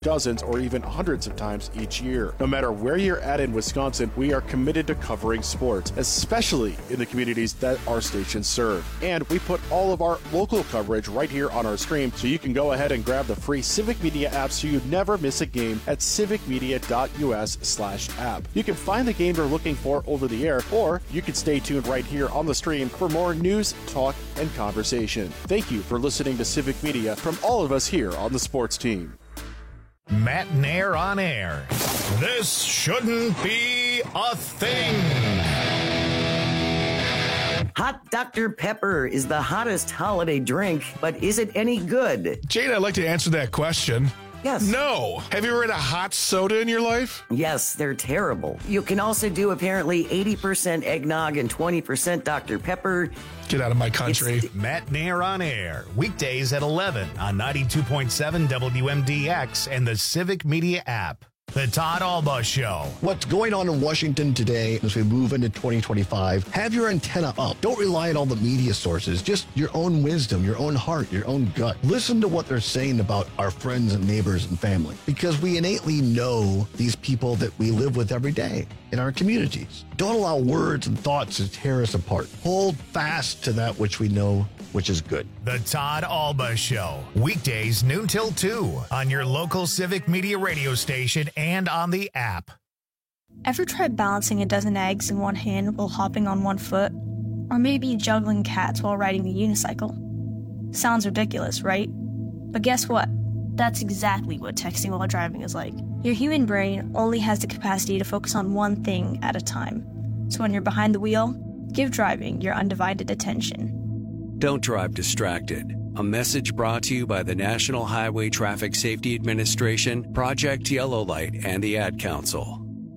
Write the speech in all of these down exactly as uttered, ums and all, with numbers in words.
dozens or even hundreds of times each year. No matter where you're at in Wisconsin, we are committed to covering sports, especially in the communities that our stations serve. And we put all of our local coverage right here on our stream, so you can go ahead and grab the free Civic Media app so you never miss a game at civicmedia.us slash app. You can find the game you're looking for over the air, or you can stay tuned right here on the stream for more news, talk, and conversation. Thank you for listening to Civic Media from all of us here on the sports team. Matt Nair on air. This shouldn't be a thing. Hot Doctor Pepper is the hottest holiday drink, but is it any good? Jane, I'd like to answer that question. Yes. No. Have you ever had a hot soda in your life? Yes, they're terrible. You can also do apparently eighty percent eggnog and twenty percent Doctor Pepper. Get out of my country. It's- Matt Nair on air. Weekdays at eleven on ninety-two point seven W M D X and the Civic Media app. The Todd Alba Show. What's going on in Washington today as we move into twenty twenty-five? Have your antenna up. Don't rely on all the media sources. Just your own wisdom, your own heart, your own gut. Listen to what they're saying about our friends and neighbors and family, because we innately know these people that we live with every day in our communities. Don't allow words and thoughts to tear us apart. Hold fast to that which we know, which is good. The Todd Alba Show. Weekdays noon till two on your local Civic Media radio station and on the app. Ever tried balancing a dozen eggs in one hand while hopping on one foot? Or maybe juggling cats while riding a unicycle? Sounds ridiculous, right? But guess what? That's exactly what texting while driving is like. Your human brain only has the capacity to focus on one thing at a time. So when you're behind the wheel, give driving your undivided attention. Don't drive distracted. A message brought to you by the National Highway Traffic Safety Administration, Project Yellow Light, and the Ad Council.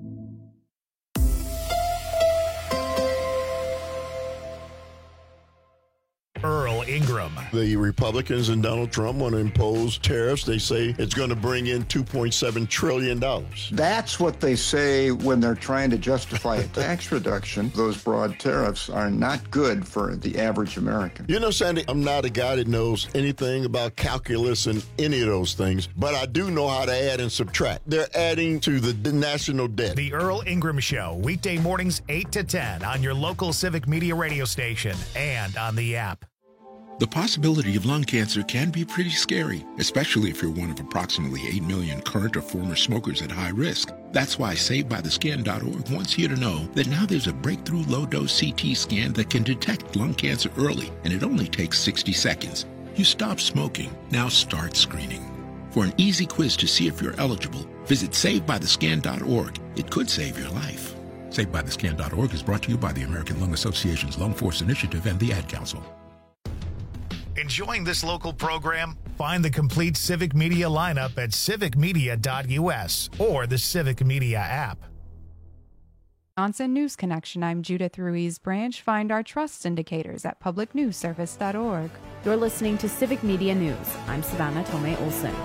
Earl Ingram. The Republicans and Donald Trump want to impose tariffs. They say it's going to bring in two point seven trillion dollars. That's what they say when they're trying to justify a tax reduction. Those broad tariffs are not good for the average American. You know, Sandy, I'm not a guy that knows anything about calculus and any of those things, but I do know how to add and subtract. They're adding to the, the national debt. The Earl Ingram Show, weekday mornings eight to ten on your local Civic Media radio station and on the app. The possibility of lung cancer can be pretty scary, especially if you're one of approximately eight million current or former smokers at high risk. That's why Saved By The Scan dot org wants you to know that now there's a breakthrough low-dose C T scan that can detect lung cancer early, and it only takes sixty seconds. You stop smoking, now start screening. For an easy quiz to see if you're eligible, visit Saved By The Scan dot org. It could save your life. Saved By The Scan dot org is brought to you by the American Lung Association's Lung Force Initiative and the Ad Council. Enjoying this local program? Find the complete Civic Media lineup at civic media dot U S or the Civic Media app. Wisconsin News Connection. I'm Judith Ruiz Branch. Find our trust indicators at public news service dot org. You're listening to Civic Media News. I'm Savannah Tomei Olson.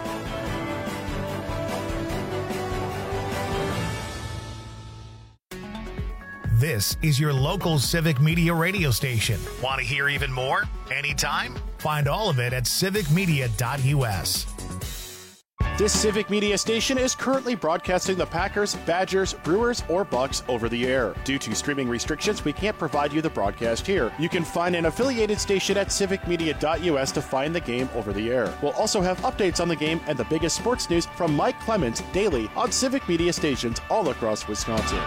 This is your local Civic Media radio station. Want to hear even more? Anytime? Find all of it at civic media dot U S. This Civic Media station is currently broadcasting the Packers, Badgers, Brewers, or Bucks over the air. Due to streaming restrictions, we can't provide you the broadcast here. You can find an affiliated station at civic media dot U S to find the game over the air. We'll also have updates on the game and the biggest sports news from Mike Clemens daily on Civic Media stations all across Wisconsin.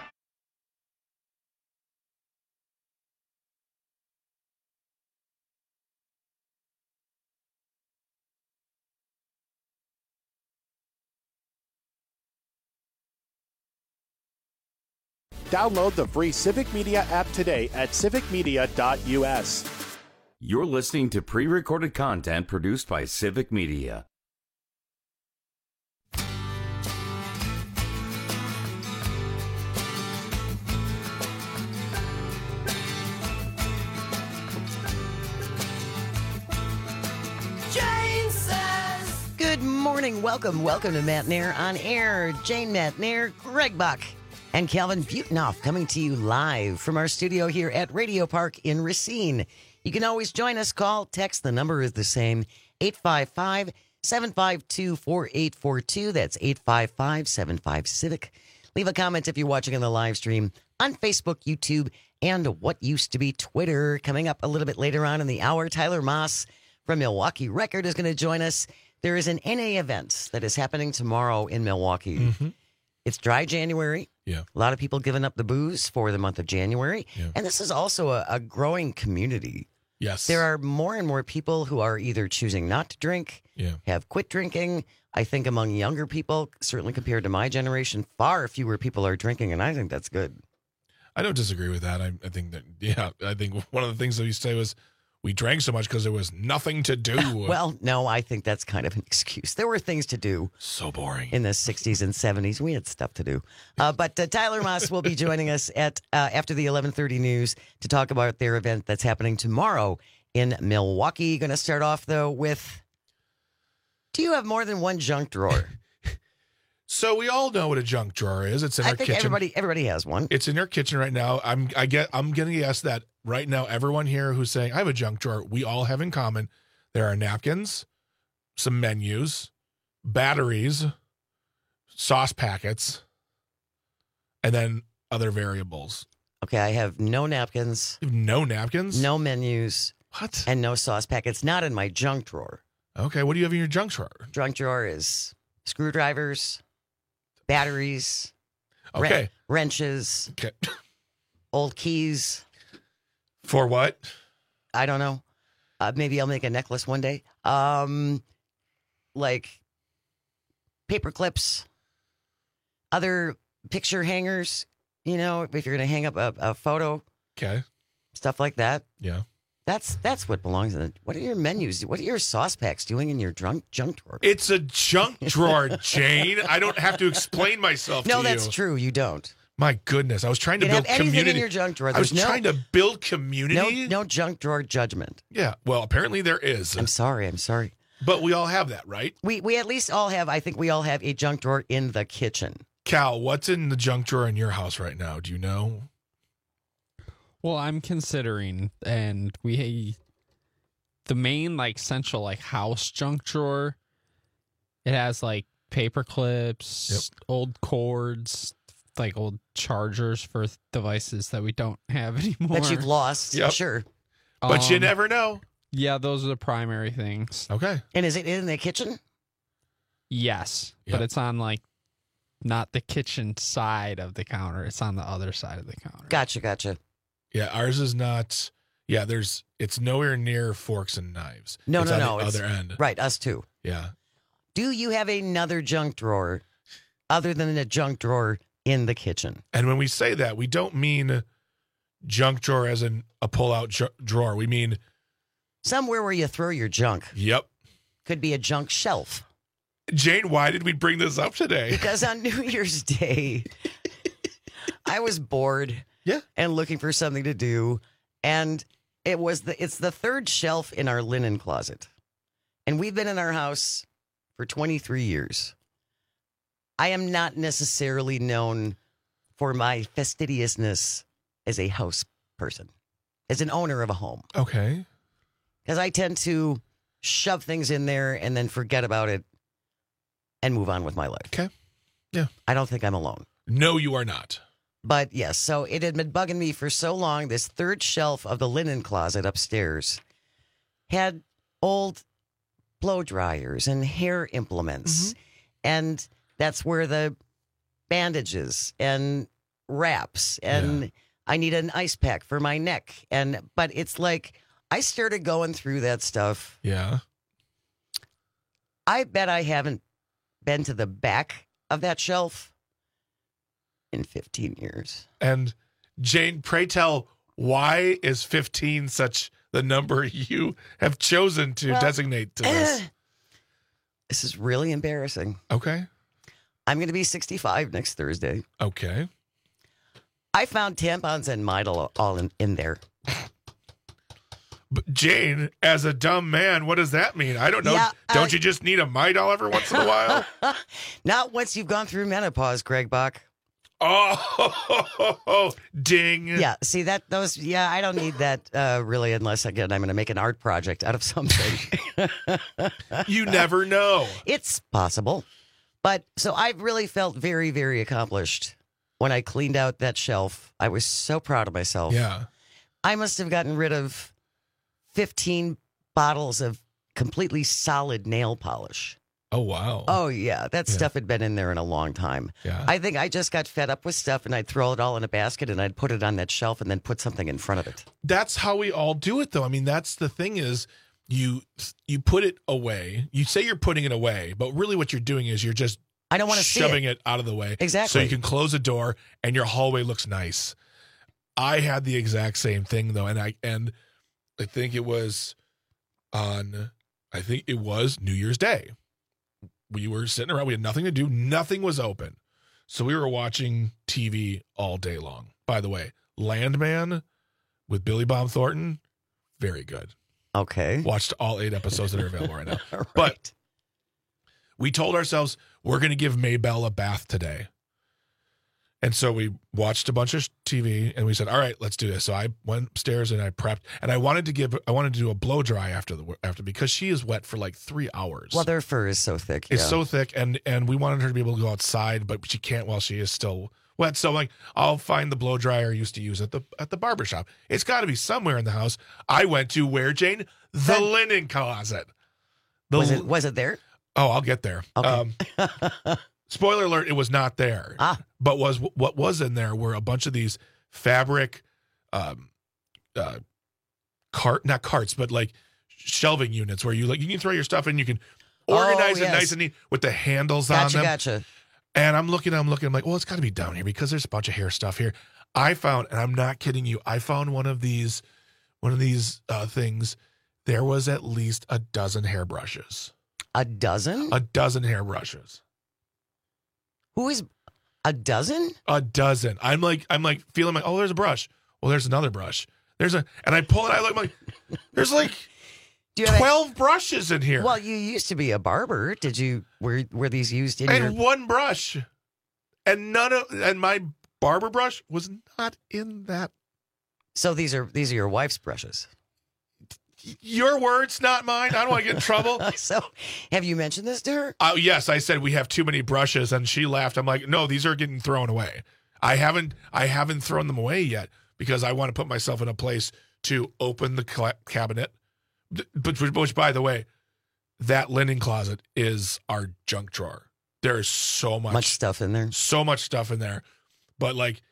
Download the free Civic Media app today at civic media dot U S. You're listening to pre-recorded content produced by Civic Media. Jane says, good morning. Welcome. Welcome to Matt Nair on air. Jane Matt Nair, Greg Buck, and Calvin Butenoff coming to you live from our studio here at Radio Park in Racine. You can always join us. Call, text. The number is the same, eight five five, seven five two, four eight four two. That's eight five five, seven five, Civic. Leave a comment if you're watching on the live stream on Facebook, YouTube, and what used to be Twitter. Coming up a little bit later on in the hour, Tyler Moss from Milwaukee Record is going to join us. There is an N A event that is happening tomorrow in Milwaukee. Mm-hmm. It's dry January. Yeah. A lot of people giving up the booze for the month of January. Yeah. And this is also a, a growing community. Yes. There are more and more people who are either choosing not to drink, Yeah. have quit drinking. I think among younger people, certainly compared to my generation, far fewer people are drinking, and I think that's good. I don't disagree with that. I, I think that, yeah, I think one of the things that we used to say was we drank so much because there was nothing to do. Well, no, I think that's kind of an excuse. There were things to do. So boring. In the sixties and seventies. We had stuff to do. Uh, but uh, Tyler Moss will be joining us at uh, after the eleven thirty news to talk about their event that's happening tomorrow in Milwaukee. Going to start off, though, with, do you have more than one junk drawer? So we all know what a junk drawer is. It's in I our think kitchen. everybody everybody has one. It's in your kitchen right now. I'm I get I'm gonna guess that right now everyone here who's saying I have a junk drawer, we all have in common. There are napkins, some menus, batteries, sauce packets, and then other variables. Okay, I have no napkins. You have no napkins? No menus. What? And no sauce packets. Not in my junk drawer. Okay, what do you have in your junk drawer? Junk drawer is screwdrivers, batteries, Okay. wren- wrenches, Okay. old keys. For what? I don't know. Uh, maybe I'll make a necklace one day. Um, like paper clips, other picture hangers. You know, if you're going to hang up a, a photo, Okay. stuff like that. Yeah. That's that's what belongs in it. What are your menus? What are your sauce packs doing in your drunk junk drawer? It's a junk drawer, Jane. I don't have to explain myself No, to you. that's true. You don't. My goodness. I was trying to You can build have anything community. in your junk drawer. I was There's no- trying to build community. No, no junk drawer judgment. Yeah. Well, apparently there is. I'm sorry. I'm sorry. But we all have that, right? We we at least all have. I think we all have a junk drawer in the kitchen. Cal, what's in the junk drawer in your house right now? Do you know? Well, I'm considering, and we the main like central like house junk drawer. It has like paper clips, Yep. old cords, like old chargers for devices that we don't have anymore. That you've lost. Yep. Sure. But you Um, never know. Yeah, those are the primary things. Okay. And is it in the kitchen? Yes, Yep. but it's on like not the kitchen side of the counter. It's on the other side of the counter. Gotcha. Gotcha. Yeah, ours is not. Yeah, there's. It's nowhere near forks and knives. No, it's no, on no. The it's- other end. Right. Us too. Yeah. Do you have another junk drawer other than a junk drawer in the kitchen? And when we say that, we don't mean junk drawer as in a pull-out ju- drawer. We mean Somewhere where you throw your junk. Yep. Could be a junk shelf. Jane, why did we bring this up today? Because on New Year's Day, I was bored. Yeah. And looking for something to do. And it was the it's the third shelf in our linen closet. And we've been in our house for twenty-three years. I am not necessarily known for my fastidiousness as a house person, as an owner of a home. Okay. Because I tend to shove things in there and then forget about it and move on with my life. Okay. Yeah. I don't think I'm alone. No, you are not. But yes, so it had been bugging me for so long. This third shelf of the linen closet upstairs had old blow dryers and hair implements. Mm-hmm. And that's where the bandages and wraps and Yeah. I need an ice pack for my neck. And but it's like I started going through that stuff. Yeah. I bet I haven't been to the back of that shelf in fifteen years. And Jane, pray tell, why is fifteen such the number you have chosen to Well, designate to this? This is really embarrassing. Okay. I'm going to be sixty-five next Thursday. Okay. I found tampons and Midol all in, in there. But Jane, as a dumb man, what does that mean? I don't know. Yeah, don't uh, you just need a Midol every once in a while? Not once you've gone through menopause, Greg Bach. Oh, ding. Yeah, see that those yeah, I don't need that uh really unless again I'm going to make an art project out of something. You never know. It's possible. But so I really felt very very accomplished when I cleaned out that shelf. I was so proud of myself. Yeah. I must have gotten rid of fifteen bottles of completely solid nail polish. Oh, wow. Oh, yeah. That Yeah. stuff had been in there in a long time. Yeah. I think I just got fed up with stuff and I'd throw it all in a basket and I'd put it on that shelf and then put something in front of it. That's how we all do it, though. I mean, that's the thing is you you put it away. You say you're putting it away, but really what you're doing is you're just I don't want to see shoving it. it out of the way. Exactly. So you can close the door and your hallway looks nice. I had the exact same thing, though, and I and I think it was on, I think it was New Year's Day. We were sitting around. We had nothing to do. Nothing was open. So we were watching T V all day long. By the way, Landman with Billy Bob Thornton, very good. Okay. Watched all eight episodes that are available right now. Right. But we told ourselves we're going to give Maybelle a bath today. And so we watched a bunch of T V and we said, all right, let's do this. So I went upstairs and I prepped and I wanted to give, I wanted to do a blow dry after the, after, because she is wet for like three hours. Well, their fur is so thick. It's yeah. so thick. And, and we wanted her to be able to go outside, but she can't while she is still wet. So like, I'll find the blow dryer I used to use at the, at the barber shop. It's got to be somewhere in the house. I went to where, Jane? The That- linen closet. The, Was it was it there? Oh, I'll get there. Okay. Um, spoiler alert, it was not there. Ah. But was what was in there were a bunch of these fabric um uh cart not carts, but like shelving units where you like you can throw your stuff in, you can organize Oh, it yes. nice and neat with the handles Gotcha, on them. gotcha. And I'm looking, I'm looking, I'm like, well, it's gotta be down here because there's a bunch of hair stuff here. I found, and I'm not kidding you, I found one of these one of these uh things. There was at least a dozen hairbrushes. A dozen? A dozen hairbrushes. Who is a dozen? A dozen. I'm like, I'm like feeling like, oh, there's a brush. Well, there's another brush. There's a, and I pull it. I look I'm like, there's like Do you have a- twelve brushes in here, Well, you used to be a barber. Did you? Were were these used in and your? one brush, and none of, and my barber brush was not in that. So these are these are your wife's brushes. Your words, not mine. I don't want to get in trouble. So, have you mentioned this to her? Oh, yes, I said we have too many brushes, and she laughed. I'm like, no, these are getting thrown away. I haven't, I haven't thrown them away yet because I want to put myself in a place to open the cla- cabinet. But which, by the way, that linen closet is our junk drawer. There is so much, Much stuff in there. so much stuff in there. But like,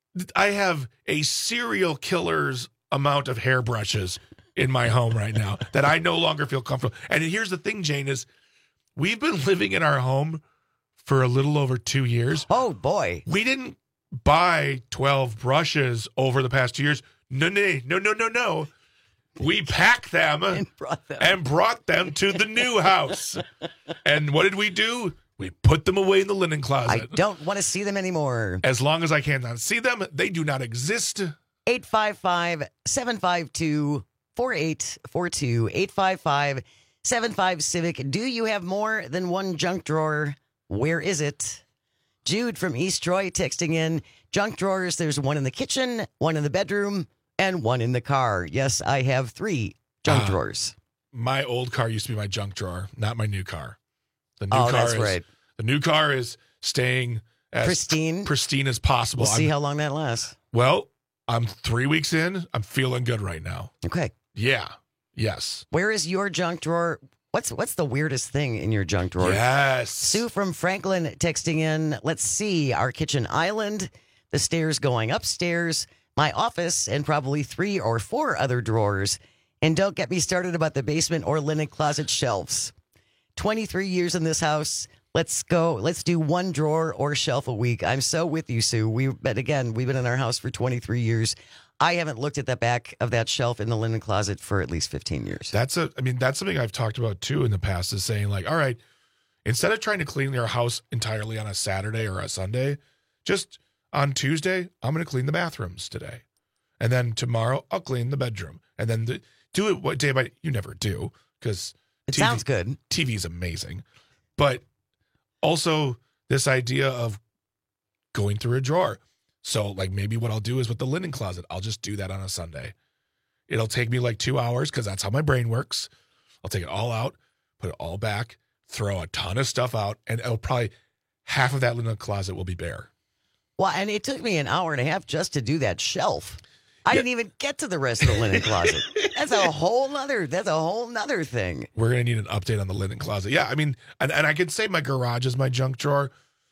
I have a serial killer's amount of hairbrushes in my home right now that I no longer feel comfortable. And here's the thing, Jane, is we've been living in our home for a little over two years. Oh boy. We didn't buy twelve brushes over the past two years. No, no, no, no, no, no. We packed them And brought them. and brought them to the new house. And what did we do? We put them away in the linen I closet. don't want to see them anymore. As long as I cannot see them, they do not exist. eight five five, seven five two, four eight four two, eight five five, seven five Civic. Do you have more than one junk drawer? Where is it? Jude from East Troy texting in, junk drawers, there's one in the kitchen, one in the bedroom, and one in the car. Yes, I have three junk Ah. drawers. My old car used to be my junk drawer, not my new car. The new Oh, car that's is right. the new car is staying as Pristine. pristine as possible. We'll see I'm- how long that lasts. well, I'm three weeks in. I'm feeling good right now. Okay. Yeah. Yes. Where is your junk drawer? What's what's the weirdest thing in your junk drawer? Yes. Sue from Franklin texting in, let's see, our kitchen island, the stairs going upstairs, my office, and probably three or four other drawers. And don't get me started about the basement or linen closet shelves. twenty-three years in this house. Let's go. Let's do one drawer or shelf a week. I'm so with you, Sue. We, but again, we've been in our house for twenty-three years. I haven't looked at the back of that shelf in the linen closet for at least fifteen years. That's a, I mean, that's something I've talked about too in the past is saying like, all right, instead of trying to clean your house entirely on a Saturday or a Sunday, just on Tuesday, I'm going to clean the bathrooms today. And then tomorrow I'll clean the bedroom and then the, do it what day by, you never do because It sounds good. T V is amazing. But also this idea of going through a drawer. So like maybe what I'll do is with the linen closet, I'll just do that on a Sunday. It'll take me like two hours because that's how my brain works. I'll take it all out, put it all back, throw a ton of stuff out, and it'll probably half of that linen closet will be bare. Well, and it took me an hour and a half just to do that shelf. I yeah. didn't even get to the rest of the linen closet. That's a whole nother, that's a whole nother thing. We're going to need an update on the linen closet. Yeah, I mean, and, and I could say my garage is my junk drawer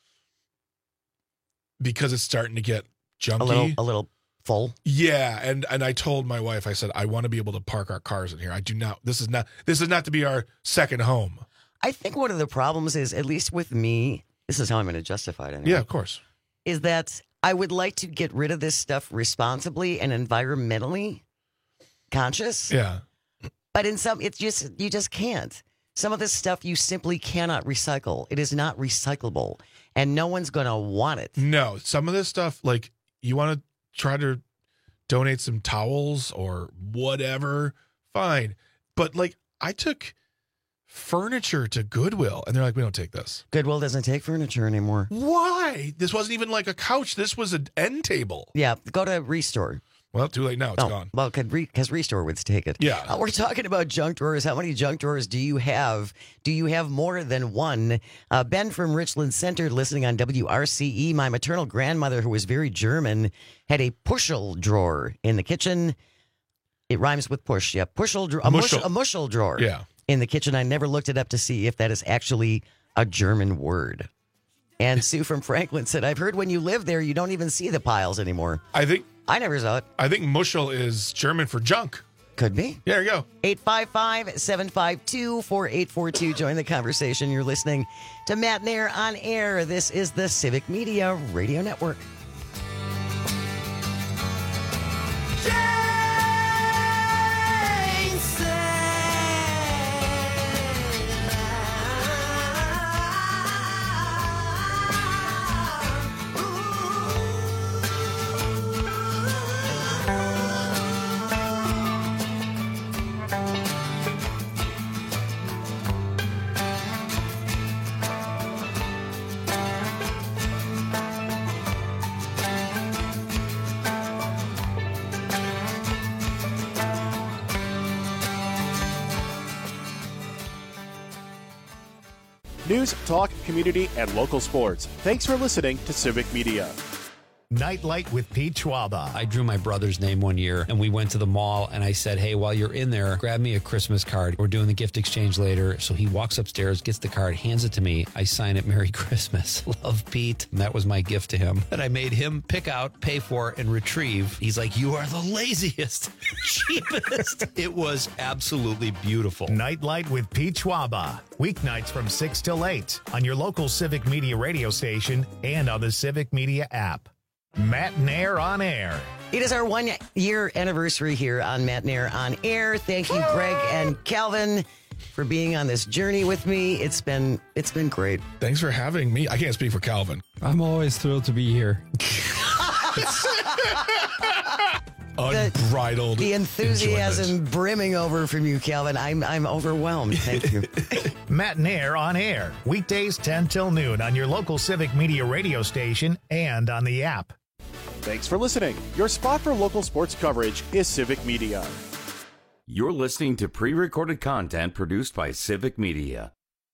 because it's starting to get junky. A little, a little full. Yeah, and and I told my wife, I said, I want to be able to park our cars in here. I do not, this is not, this is not to be our second home. I think one of the problems is, at least with me, this is how I'm going to justify it anyway. Yeah, of course. Is that I would like to get rid of this stuff responsibly and environmentally conscious. Yeah. But in some, it's just, you just can't. Some of this stuff you simply cannot recycle. It is not recyclable, and no one's going to want it. No, some of this stuff, like, you want to try to donate some towels or whatever, fine. But, like, I took furniture to Goodwill, and they're like, we don't take this. Goodwill doesn't take furniture anymore. Why? This wasn't even like a couch. This was an end table. Yeah, go to Restore. Well, too late now. It's oh, gone. Well, because Restore would take it. Yeah. Uh, we're talking about junk drawers. How many junk drawers do you have? Do you have more than one? Uh, Ben from Richland Center, listening on W R C E. My maternal grandmother, who was very German, had a pushel drawer in the kitchen. It rhymes with push. Yeah, pushel drawer. A mushel. a mushel drawer. Yeah. In the kitchen. I never looked it up to see if that is actually a German word. And Sue from Franklin said, I've heard when you live there, you don't even see the piles anymore. I think... I never saw it. I think mushel is German for junk. Could be. There you go. eight five five, seven five two, four eight four two. Join the conversation. You're listening to Matt Nair on Air. This is the Civic Media Radio Network. News, talk, community, and local sports. Thanks for listening to Civic Media. Nightlight with Pete Schwaba. I drew my brother's name one year, and we went to the mall, and I said, hey, while you're in there, grab me a Christmas card. We're doing the gift exchange later. So he walks upstairs, gets the card, hands it to me. I sign it, Merry Christmas. Love, Pete. And that was my gift to him. That I made him pick out, pay for, and retrieve. He's like, you are the laziest, cheapest. It was absolutely beautiful. Nightlight with Pete Schwaba. Weeknights from six till eight on your local Civic Media radio station and on the Civic Media app. Matt Nair on Air. It is our one-year anniversary here on Matt Nair on Air. Thank you, Greg and Calvin, for being on this journey with me. It's been it's been great. Thanks for having me. I can't speak for Calvin. I'm always thrilled to be here. Unbridled. The, the enthusiasm enjoyment. brimming over from you, Calvin. I'm I'm overwhelmed. Thank you. Matt Nair on Air. Weekdays ten till noon on your local Civic Media radio station and on the app. Thanks for listening. Your spot for local sports coverage is Civic Media. You're listening to pre-recorded content produced by Civic Media.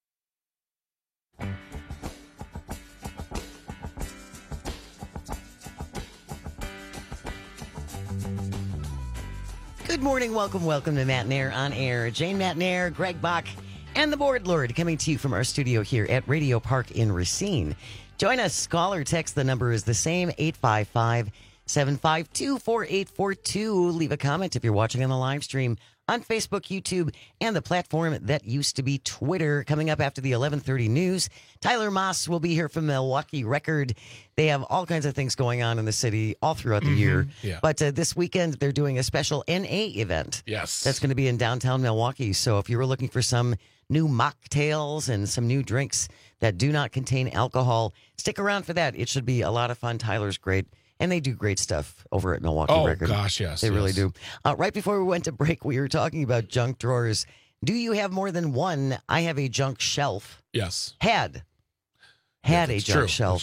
Good morning. Welcome, welcome to Matt Nair on Air. Jane Matt Nair, Greg Bach, and the Board Lord coming to you from our studio here at Radio Park in Racine. Join us. Call or text. The number is the same, eight five five, seven five two, four eight four two. Leave a comment if you're watching on the live stream on Facebook, YouTube, and the platform that used to be Twitter. Coming up after the eleven thirty news, Tyler Moss will be here from Milwaukee Record. They have all kinds of things going on in the city all throughout the mm-hmm. year. Yeah. But uh, this weekend, they're doing a special N A event. Yes. That's going to be in downtown Milwaukee. So if you were looking for some new mocktails and some new drinks that do not contain alcohol, stick around for that. It should be a lot of fun. Tyler's great. And they do great stuff over at Milwaukee oh, Record. Oh, gosh, yes. They yes. really do. Uh, right before we went to break, we were talking about junk drawers. Do you have more than one? I have a junk shelf. Yes. Had. Had yeah, a junk true. shelf. That's true.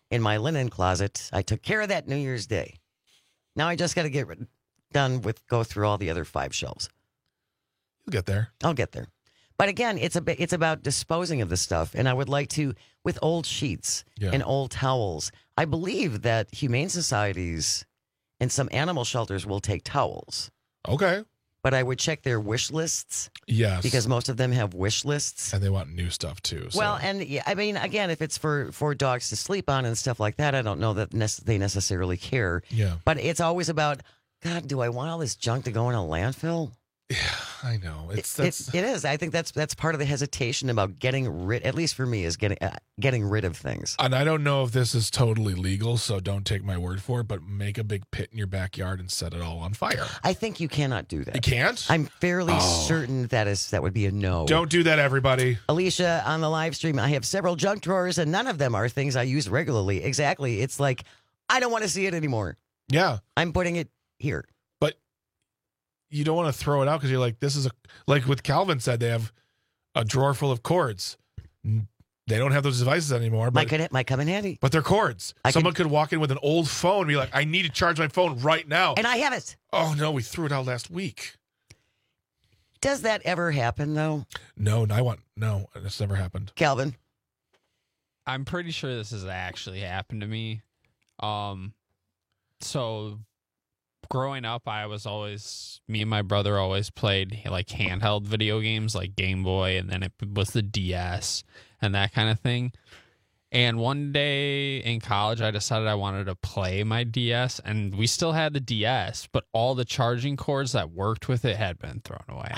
in my linen closet. I took care of that New Year's Day. Now I just got to get rid- done with go through all the other five shelves. You'll get there. I'll get there. But again, it's a bit, it's about disposing of the stuff, and I would like to with old sheets Yeah. and old towels. I believe that humane societies and some animal shelters will take towels. Okay. But I would check their wish lists. Yes. Because most of them have wish lists. And they want new stuff too. So. Well, and yeah, I mean, again, if it's for, for dogs to sleep on and stuff like that, I don't know that nece- they necessarily care. Yeah. But it's always about, God, do I want all this junk to go in a landfill? Yeah, I know. It's it, that's it, it is. I think that's that's part of the hesitation about getting rid. At least for me, is getting uh, getting rid of things. And I don't know if this is totally legal, so don't take my word for it. But make a big pit in your backyard and set it all on fire. I think you cannot do that. You can't? I'm fairly Oh. certain that is that would be a no. Don't do that, everybody. Alicia, on the live stream, I have several junk drawers, and none of them are things I use regularly. Exactly. It's like I don't want to see it anymore. Yeah. I'm putting it here. But you don't want to throw it out because you're like, this is a like what Calvin said. They have a drawer full of cords. They don't have those devices anymore. But, Might, could, might come in handy. but they're cords. I Someone could walk in with an old phone and be like, I need to charge my phone right now. And I have it. Oh, no, we threw it out last week. Does that ever happen, though? No, I want, no, it's never happened. Calvin? I'm pretty sure this has actually happened to me. Um, so growing up, I was always, me and my brother always played like handheld video games like Game Boy, and then it was the D S and that kind of thing. And one day in college, I decided I wanted to play my D S, and we still had the D S, but all the charging cords that worked with it had been thrown away.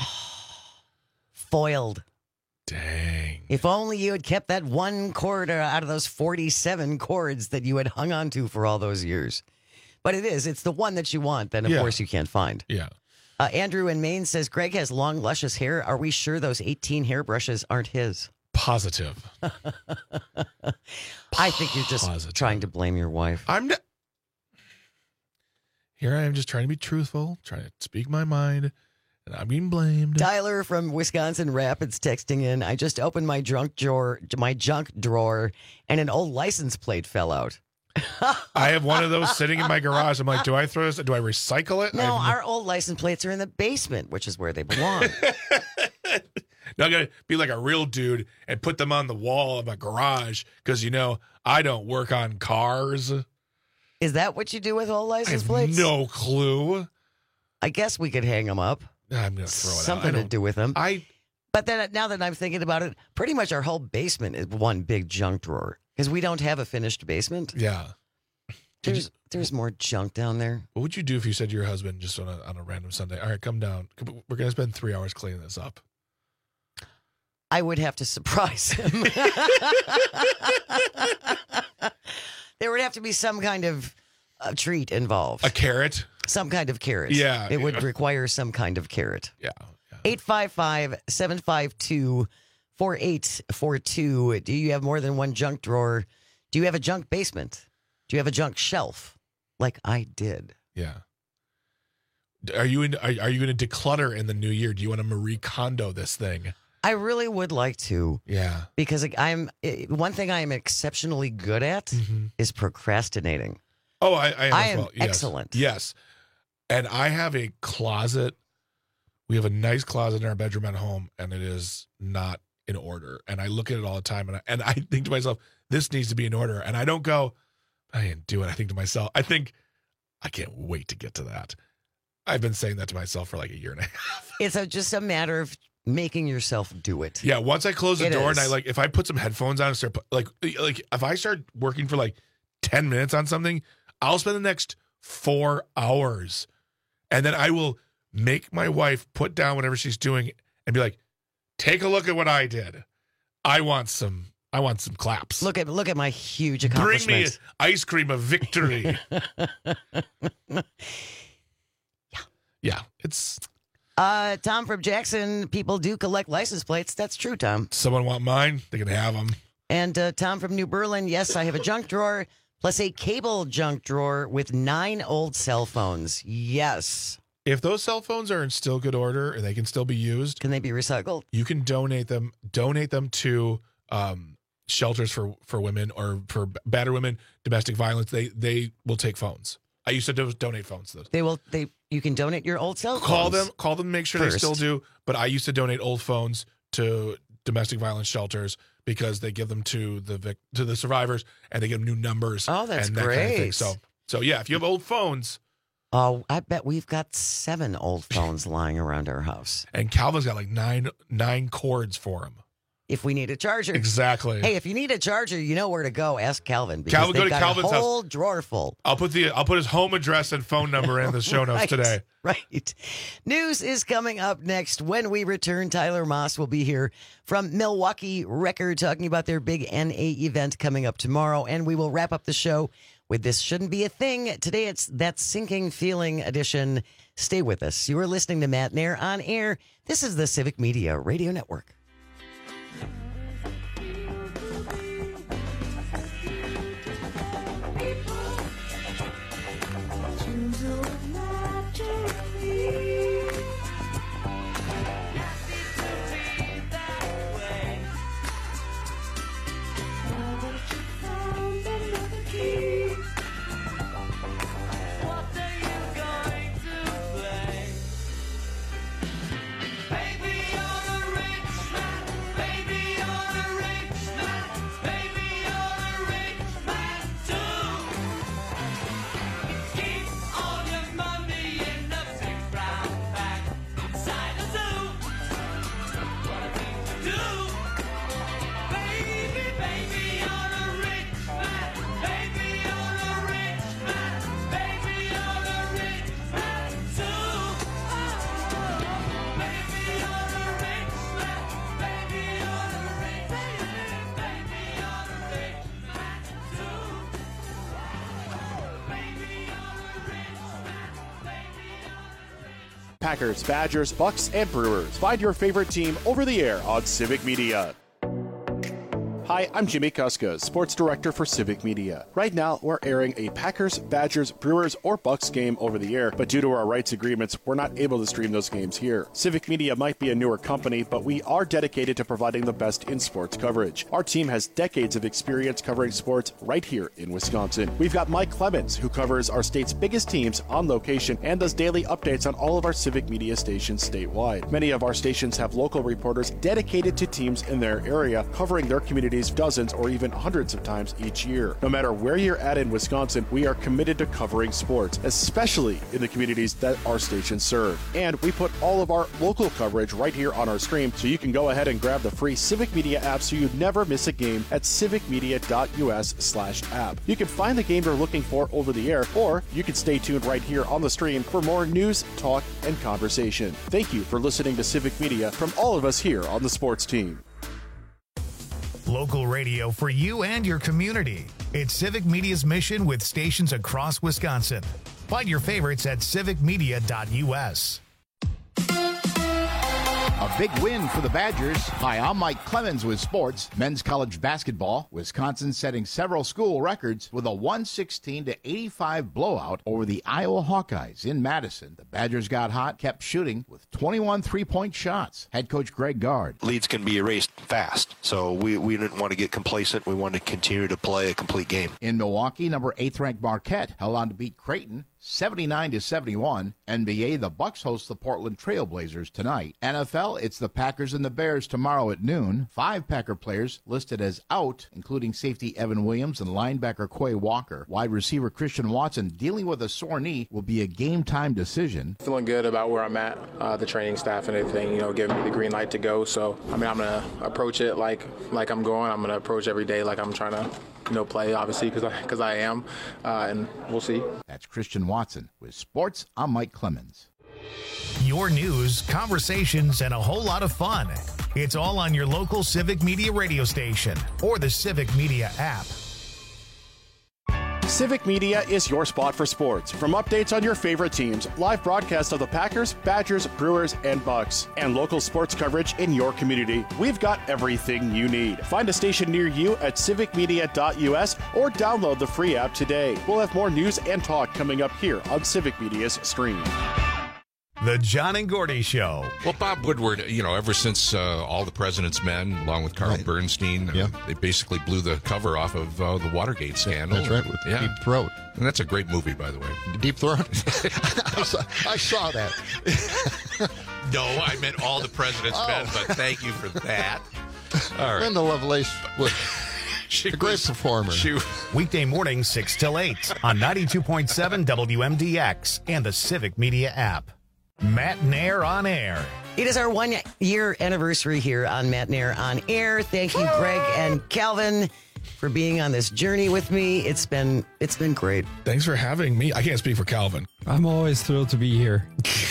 Foiled. Dang. If only you had kept that one cord out of those forty-seven cords that you had hung on to for all those years. But it is. It's the one that you want, then, of Yeah. course, you can't find. Yeah. Uh, Andrew in Maine says, Greg has long, luscious hair. Are we sure those eighteen hairbrushes aren't his? Positive. I think you're just Positive. trying to blame your wife. I'm not. Here I am just trying to be truthful, trying to speak my mind, and I'm being blamed. Tyler from Wisconsin Rapids texting in, I just opened my junk drawer, my junk drawer, and an old license plate fell out. I have one of those sitting in my garage. I'm like, do I throw this? Do I recycle it? I No, have our old license plates are in the basement, which is where they belong. No, I'm going to be like a real dude and put them on the wall of my garage because, you know, I don't work on cars. Is that what you do with old I license have plates? no clue. I guess we could hang them up. I'm going to throw it Something out. I to don't- do with them. I But then now that I'm thinking about it, pretty much our whole basement is one big junk drawer because we don't have a finished basement. Yeah. Did There's there's more junk down there. What would you do if you said to your husband just on a, on a random Sunday, all right, come down. We're going to spend three hours cleaning this up. I would have to surprise him. There would have to be some kind of uh, treat involved. A carrot? Some kind of carrot. Yeah. It would require some kind of carrot. Yeah. eight five five, seven five two, four eight four two. Do you have more than one junk drawer? Do you have a junk basement? Do you have a junk shelf? Like I did. Yeah. Are you in, are, are you going to declutter in the new year? Do you want to Marie Kondo this thing? I really would like to. Yeah. Because I'm it, one thing I am exceptionally good at Mhm. is procrastinating. Oh, I, I am, I as am well. Yes. excellent. Yes. And I have a closet. We have a nice closet in our bedroom at home, and it is not in order. And I look at it all the time, and I, and I think to myself, this needs to be in order. And I don't go, I didn't do it. I think to myself, I think, I can't wait to get to that. I've been saying that to myself for like a year and a half. It's a, just a matter of making yourself do it. Yeah, once I close the It door is. and I like, if I put some headphones on and start, put- like, like if I start working for like ten minutes on something, I'll spend the next four hours, and then I will make my wife put down whatever she's doing and be like, "Take a look at what I did. I want some. I want some claps. Look at look at my huge Bring accomplishment. me ice cream of victory." yeah. Yeah, it's Uh, Tom from Jackson, people do collect license plates. That's true, Tom. someone want mine, they can have them. And uh, Tom from New Berlin, yes, I have a junk drawer plus a cable junk drawer with nine old cell phones. Yes. If those cell phones are in still good order and they can still be used, Can they be recycled? you can donate them. Donate them to um, shelters for, for women or for battered women, domestic violence, they they will take phones. I used to do, donate phones to those. They will. They you can donate your old cell phones. Call them. Call them. Make sure first. They still do. But I used to donate old phones to domestic violence shelters because they give them to the vic, to the survivors and they give them new numbers. Oh, that's and that great. Kind of thing. So so yeah, if you have old phones. Oh, I bet we've got seven old phones lying around our house. And Calvin's got like nine nine cords for him. If we need a charger. Exactly. Hey, if you need a charger, you know where to go. Ask Calvin. Because Calvin, go to got Calvin's a whole house. drawer full. I'll put the I'll put his home address and phone number in the show notes right, today. Right. News is coming up next. When we return, Tyler Moss will be here from Milwaukee Record talking about their big N A event coming up tomorrow. And we will wrap up the show with This Shouldn't Be a Thing. Today it's That Sinking Feeling edition. Stay with us. You are listening to Matt Nair on air. This is the Civic Media Radio Network. Packers, Badgers, Bucks, and Brewers. Find your favorite team over the air on Civic Media. Hi, I'm Jimmy Kuska, Sports Director for Civic Media. Right now, we're airing a Packers, Badgers, Brewers, or Bucks game over the air, but due to our rights agreements, we're not able to stream those games here. Civic Media might be a newer company, but we are dedicated to providing the best in sports coverage. Our team has decades of experience covering sports right here in Wisconsin. We've got Mike Clemens, who covers our state's biggest teams on location and does daily updates on all of our Civic Media stations statewide. Many of our stations have local reporters dedicated to teams in their area, covering their communities dozens or even hundreds of times each year. No matter where you're at in Wisconsin, we are committed to covering sports, especially in the communities that our stations serve. And we put all of our local coverage right here on our stream, so you can go ahead and grab the free Civic Media app so you never miss a game at civicmedia.us slash app. You can find the game you're looking for over the air, or you can stay tuned right here on the stream for more news, talk, and conversation. Thank you for listening to Civic Media from all of us here on the sports team. Local radio for you and your community. It's Civic Media's mission with stations across Wisconsin. Find your favorites at civic media dot u s. A big win for the Badgers. Hi, I'm Mike Clemens with sports. Men's college basketball. Wisconsin setting several school records with a one sixteen to eighty-five blowout over the Iowa Hawkeyes in Madison. The Badgers got hot, kept shooting with twenty-one three-point shots. Head coach Greg Gard. Leads can be erased fast, so we, we didn't want to get complacent. We wanted to continue to play a complete game. In Milwaukee, number eighth-ranked Marquette held on to beat Creighton seventy-nine to seventy-one. N B A, the Bucks host the Portland Trail Blazers tonight. N F L, it's the Packers and the Bears tomorrow at noon. Five Packer players listed as out, including safety Evan Williams and linebacker Quay Walker. Wide receiver Christian Watson, dealing with a sore knee, will be a game-time decision. Feeling good about where I'm at, uh, the training staff and everything, you know, giving me the green light to go. So, I mean, I'm going to approach it like like I'm going. I'm going to approach every day like I'm trying to, you know, play, obviously, because I, cause I am, uh, and we'll see. That's Christian Watson. With sports, I'm Mike Clemens. Your news, conversations, and a whole lot of fun. It's all on your local Civic Media radio station or the Civic Media app. Civic Media is your spot for sports. From updates on your favorite teams, live broadcasts of the Packers, Badgers, Brewers, and Bucks, and local sports coverage in your community, we've got everything you need. Find a station near you at civic media dot u s or download the free app today. We'll have more news and talk coming up here on Civic Media's stream. The John and Gordy Show. Well, Bob Woodward, you know, ever since uh, All the President's Men, along with Carl right. Bernstein, yeah. uh, they basically blew the cover off of uh, the Watergate scandal. That's right, with yeah. Deep Throat. And that's a great movie, by the way. Deep Throat? I, saw, I saw that. No, I meant All the President's oh. Men, but thank you for that. All right. Linda Lovelace was she a great was, performer. She, Weekday mornings, six till eight on ninety-two point seven W M D X and the Civic Media app. Matt Nair on Air. It is our one-year anniversary here on Matt Nair on Air. Thank you, Greg and Calvin, for being on this journey with me. It's been it's been great. Thanks for having me. I can't speak for Calvin. I'm always thrilled to be here.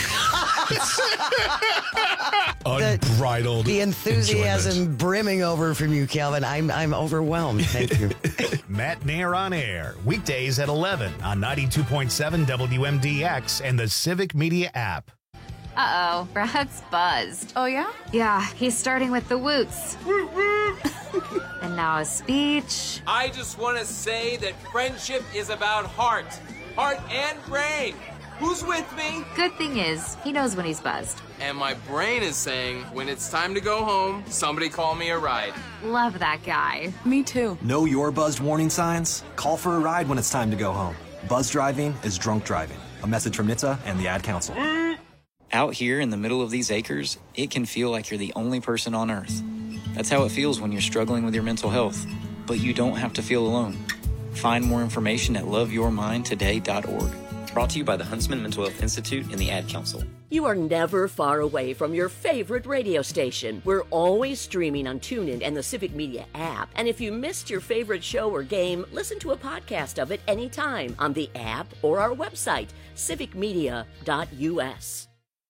Unbridled The, the enthusiasm enjoyment. brimming over from you, Calvin. I'm I'm overwhelmed. Thank you. Matt Nair on Air. Weekdays at eleven on ninety-two point seven W M D X and the Civic Media app. Uh-oh, Brad's buzzed. Oh, yeah? Yeah, he's starting with the woots. And now a speech. I just want to say that friendship is about heart. Heart and brain. Who's with me? Good thing is, he knows when he's buzzed. And my brain is saying, when it's time to go home, somebody call me a ride. Love that guy. Me too. Know your buzzed warning signs? Call for a ride when it's time to go home. Buzz driving is drunk driving. A message from N H T S A and the Ad Council. Out here in the middle of these acres, it can feel like you're the only person on Earth. That's how it feels when you're struggling with your mental health. But you don't have to feel alone. Find more information at love your mind today dot org. Brought to you by the Huntsman Mental Health Institute and the Ad Council. You are never far away from your favorite radio station. We're always streaming on TuneIn and the Civic Media app. And if you missed your favorite show or game, listen to a podcast of it anytime on the app or our website, civic media dot U S.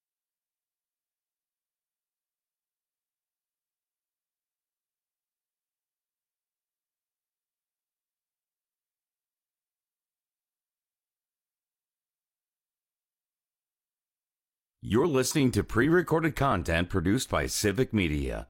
You're listening to pre-recorded content produced by Civic Media.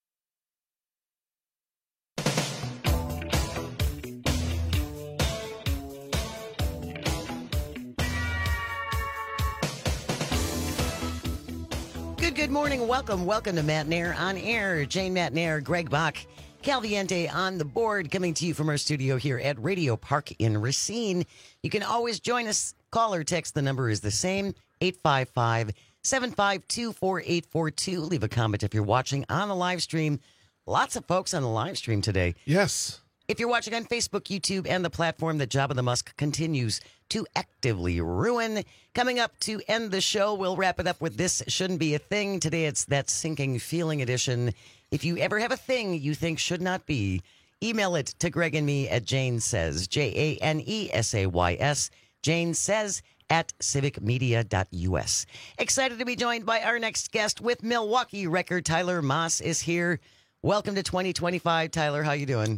Good, good morning. Welcome, welcome to Matt Nair on Air. Jane Matt Nair, Greg Bach, Calviente on the board, coming to you from our studio here at Radio Park in Racine. You can always join us. Call or text. The number is the same, eight five five, seven five two, four eight four two. Leave a comment if you're watching on the live stream. Lots of folks on the live stream today. Yes. If you're watching on Facebook, YouTube, and the platform that Jabba the Musk continues to actively ruin. Coming up to end the show, we'll wrap it up with This Shouldn't Be a Thing. Today it's That Sinking Feeling edition. If you ever have a thing you think should not be, email it to Greg and me at Jane Says, J A N E S A Y S, Jane Says at civic media dot U S. Excited to be joined by our next guest with Milwaukee record. Tyler Moss is here. Welcome to twenty twenty-five, Tyler. How you doing?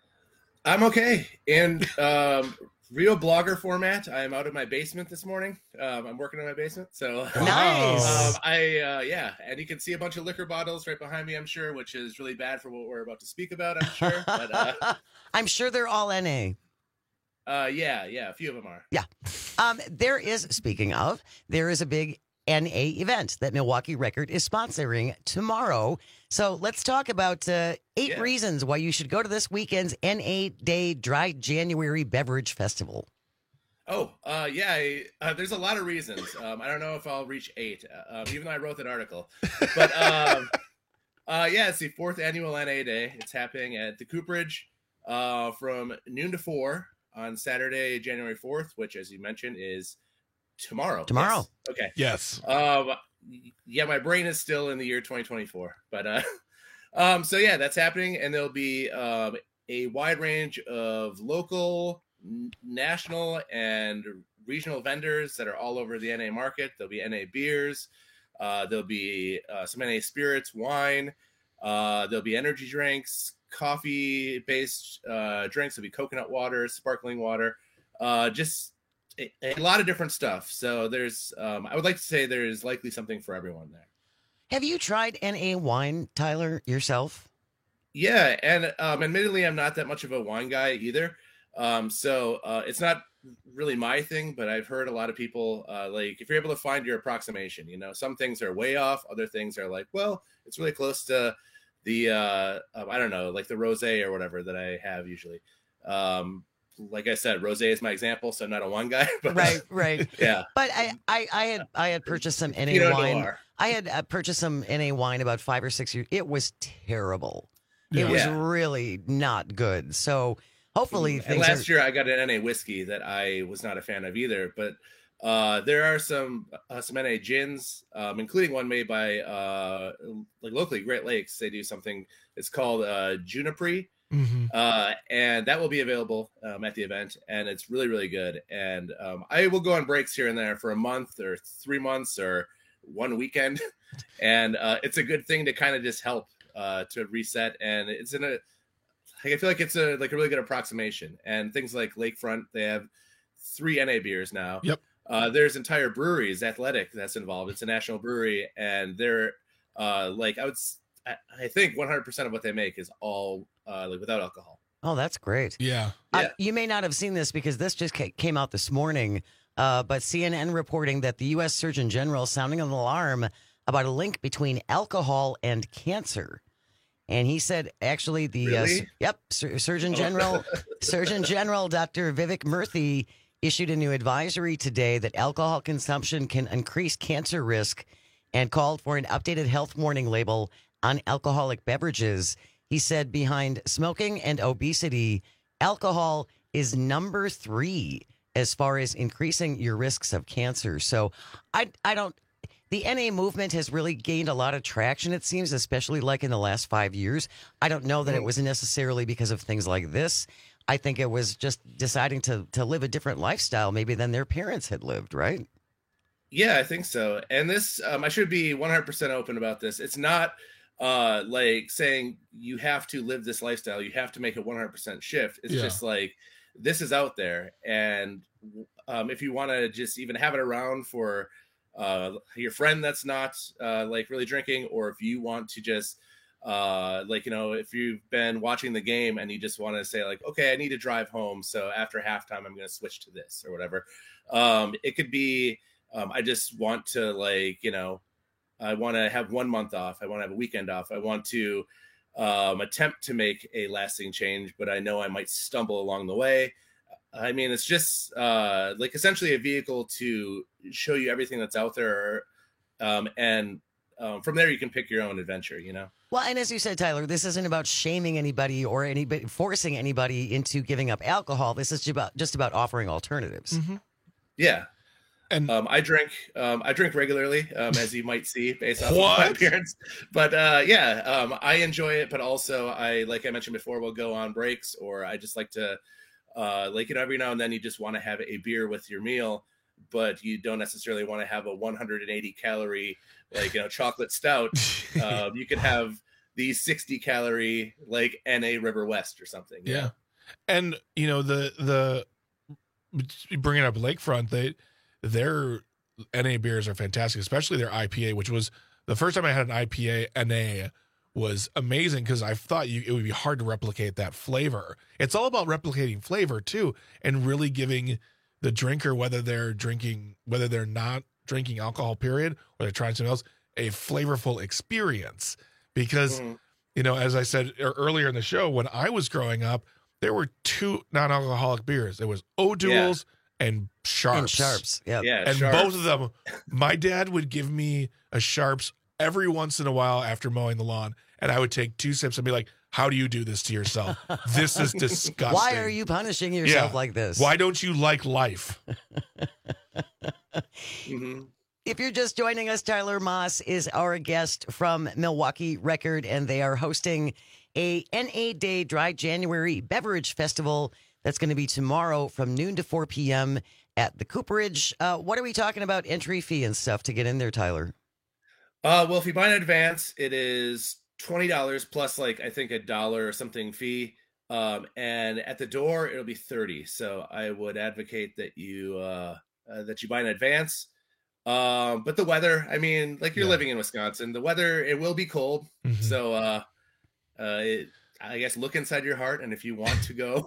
I'm okay. In um, real blogger format, I am out of my basement this morning. Um, I'm working in my basement, so nice. um, I uh, yeah, and you can see a bunch of liquor bottles right behind me. I'm sure, which is really bad for what we're about to speak about. I'm sure, but uh, I'm sure they're all N A. Uh, yeah, yeah, a few of them are. Yeah. Um, there is, speaking of, there is a big N A event that Milwaukee Record is sponsoring tomorrow. So let's talk about uh, eight Yeah. reasons why you should go to this weekend's N A Day Dry January Beverage Festival. Oh, uh, yeah, I, uh, there's a lot of reasons. Um, I don't know if I'll reach eight, uh, um, even though I wrote that article. But um, uh, yeah, it's the fourth annual N A Day. It's happening at the Cooperage uh, from noon to four on Saturday, January fourth, which, as you mentioned, is tomorrow. Tomorrow. Yes. Okay. Yes. Um, yeah, my brain is still in the year twenty twenty-four, but uh, um, so yeah, that's happening, and there'll be um, a wide range of local, n- national, and regional vendors that are all over the N A market. There'll be N A beers, uh, there'll be uh, some N A spirits, wine, uh, there'll be energy drinks, coffee-based uh, drinks. There'll be coconut water, sparkling water, uh, just a, a lot of different stuff. So there's, um, I would like to say there's likely something for everyone there. Have you tried N A wine, Tyler, yourself? Yeah, and um, admittedly, I'm not that much of a wine guy either. Um, so uh, it's not really my thing, but I've heard a lot of people uh, like if you're able to find your approximation, you know, some things are way off, other things are like, well, it's really close to the uh, um, I don't know, like the rosé or whatever that I have usually. Um, like I said, rosé is my example, so I'm not a wine guy. But, right, right, yeah. But I, I, I had, I had purchased some N A Pinot wine. Noir. I had uh, purchased some N A wine about five or six years. It was terrible. Yeah. It was Yeah. really not good. So hopefully, And things last are, year I got an N A whiskey that I was not a fan of either, but uh, there are some uh, some N A gins, um, including one made by uh, like locally Great Lakes. They do something. It's called uh, Juniper. Mm-hmm. Uh, and that will be available um, at the event, and it's really, really good. And um, I will go on breaks here and there for a month or three months or one weekend, and uh, it's a good thing to kind of just help uh, to reset. And it's in a, like, I feel like it's a like a really good approximation. And things like Lakefront, they have three N A beers now. Yep. Uh, there's entire breweries, Athletic, that's involved. It's a national brewery, and they're uh, like I would. I, I think one hundred percent of what they make is all uh, like without alcohol. oh, that's great. Yeah. Uh, Yeah. you may not have seen this because this just ca- came out this morning, uh, but C N N reporting that the U S Surgeon General sounding an alarm about a link between alcohol and cancer. And he said, actually, the uh, Really? s- yep, Sur- Surgeon General, Surgeon General Doctor Vivek Murthy issued a new advisory today that alcohol consumption can increase cancer risk, and called for an updated health warning label on alcoholic beverages. He said behind smoking and obesity, alcohol is number three as far as increasing your risks of cancer. So I I don't the N A movement has really gained a lot of traction, it seems, especially like in the last five years. I don't know that it was necessarily because of things like this. I think it was just deciding to to live a different lifestyle maybe than their parents had lived, right? Yeah, I think so. And this, um, I should be one hundred percent open about this. It's not uh, like saying you have to live this lifestyle. You have to make a one hundred percent shift. It's Yeah. just like, this is out there. And um, if you want to just even have it around for uh, your friend that's not uh, like really drinking, or if you want to just uh, like, you know, if you've been watching the game and you just want to say like, okay, I need to drive home. So after halftime, I'm going to switch to this or whatever. Um, it could be, Um, I just want to like, you know, I want to have one month off. I want to have a weekend off. I want to um, attempt to make a lasting change, but I know I might stumble along the way. I mean, it's just uh, like essentially a vehicle to show you everything that's out there. Um, and um, from there, you can pick your own adventure, you know? Well, and as you said, Tyler, this isn't about shaming anybody or anybody forcing anybody into giving up alcohol. This is just about just about offering alternatives. Yeah. And um, I drink, um, I drink regularly, um, as you might see based off of What? my appearance. But uh, yeah, um, I enjoy it. But also, I like I mentioned before, we'll go on breaks, or I just like to, uh, like you know, every now and then you just want to have a beer with your meal, but you don't necessarily want to have a one hundred eighty calorie, like you know, chocolate stout. um, you could have the sixty calorie, like N A River West or something. you Yeah. know? And you know, the the bringing up Lakefront, they their N A beers are fantastic, especially their I P A, which was the first time I had an I P A N A was amazing because I thought you it would be hard to replicate that flavor. It's all about replicating flavor too, and really giving the drinker, whether they're drinking, whether they're not drinking alcohol, period, or they're trying something else, a flavorful experience. Because Mhm. you know, as I said e- earlier in the show, when I was growing up, there were two non-alcoholic beers. There was O'Doul's and Sharps. And Sharps, yep. Yeah, And Sharps. both of them, my dad would give me a Sharps every once in a while after mowing the lawn, and I would take two sips and be like, how do you do this to yourself? This is disgusting. Why are you punishing yourself Yeah. like this? Why don't you like life? Mm-hmm. If you're just joining us, Tyler Moss is our guest from Milwaukee Record, and they are hosting a N A Day Dry January Beverage Festival that's going to be tomorrow from noon to four p.m. at the Cooperage. Uh, what are we talking about entry fee and stuff to get in there, Tyler? Uh, well, if you buy in advance, it is twenty dollars plus, like, I think a dollar or something fee. Um, and at the door, it'll be thirty. So I would advocate that you, uh, uh that you buy in advance. Um, but the weather, I mean, like you're Yeah. living in Wisconsin, the weather, it will be cold. Mhm. So, uh, uh, it, I guess look inside your heart. And if you want to go,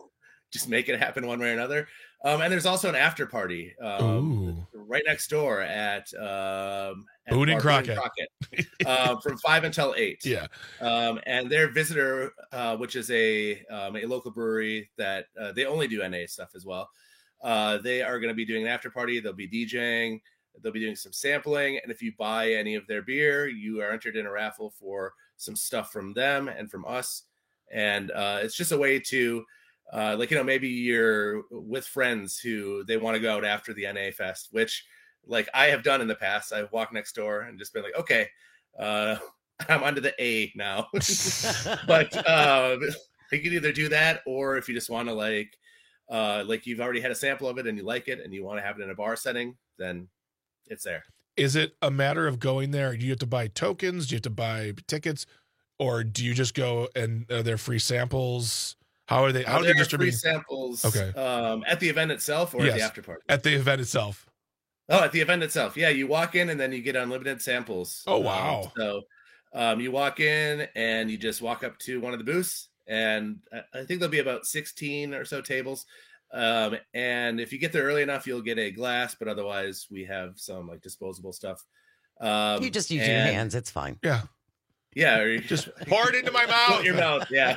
just make it happen one way or another. Um, and there's also an after party um, right next door at, um, at Boone and Crockett, Crockett uh, from five until eight. Yeah. Um, and their visitor, uh, which is a um, a local brewery that uh, they only do N A stuff as well. Uh, they are going to be doing an after party. They'll be DJing. They'll be doing some sampling. And if you buy any of their beer, you are entered in a raffle for some stuff from them and from us. And uh, it's just a way to, uh, like, you know, maybe you're with friends who they want to go out after the N A Fest, which, like, I have done in the past. I've walked next door and just been like, okay, uh, I'm onto the A now. But uh, you can either do that, or if you just want to, like, uh, like you've already had a sample of it and you like it and you want to have it in a bar setting, then it's there. Is it a matter of going there? Do you have to buy tokens? Do you have to buy tickets? Or do you just go and are there free samples? How are they? How Are are there they distributing? free samples Okay. um, at the event itself or Yes, at the after party? At the event itself. Oh, at the event itself. Yeah, you walk in and then you get unlimited samples. Oh, Um, wow. so um, you walk in and you just walk up to one of the booths, and I- I think there'll be about sixteen or so tables. Um, and if you get there early enough, you'll get a glass, but otherwise we have some like disposable stuff. Um, You just use your and- hands. It's fine. Yeah. Yeah. Or you Just pour it into my Put mouth. in your mouth. Yeah.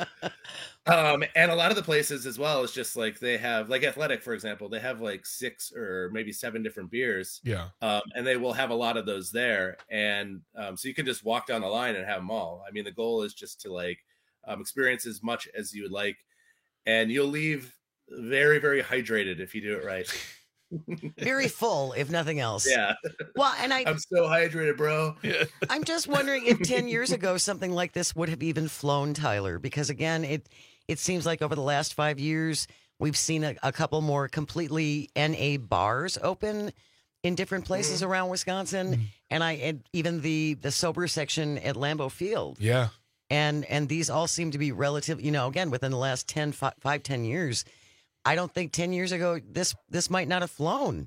Um, and a lot of the places as well is just like they have, like Athletic, for example, they have like six or maybe seven different beers. Yeah. Um, and they will have a lot of those there. And um, so you can just walk down the line and have them all. I mean, the goal is just to like um, experience as much as you would like. And you'll leave very, very hydrated if you do it right. Very full, if nothing else. Yeah. Well, and I, I'm so hydrated, bro. I'm just wondering if ten years ago something like this would have even flown, Tyler, because again, it it seems like over the last five years we've seen a, a couple more completely N A bars open in different places Mm-hmm. around Wisconsin, and I and even the the sober section at Lambeau Field, Yeah. and and these all seem to be relative. You know, again within the last ten, five, five ten years. I don't think ten years ago this this might not have flown.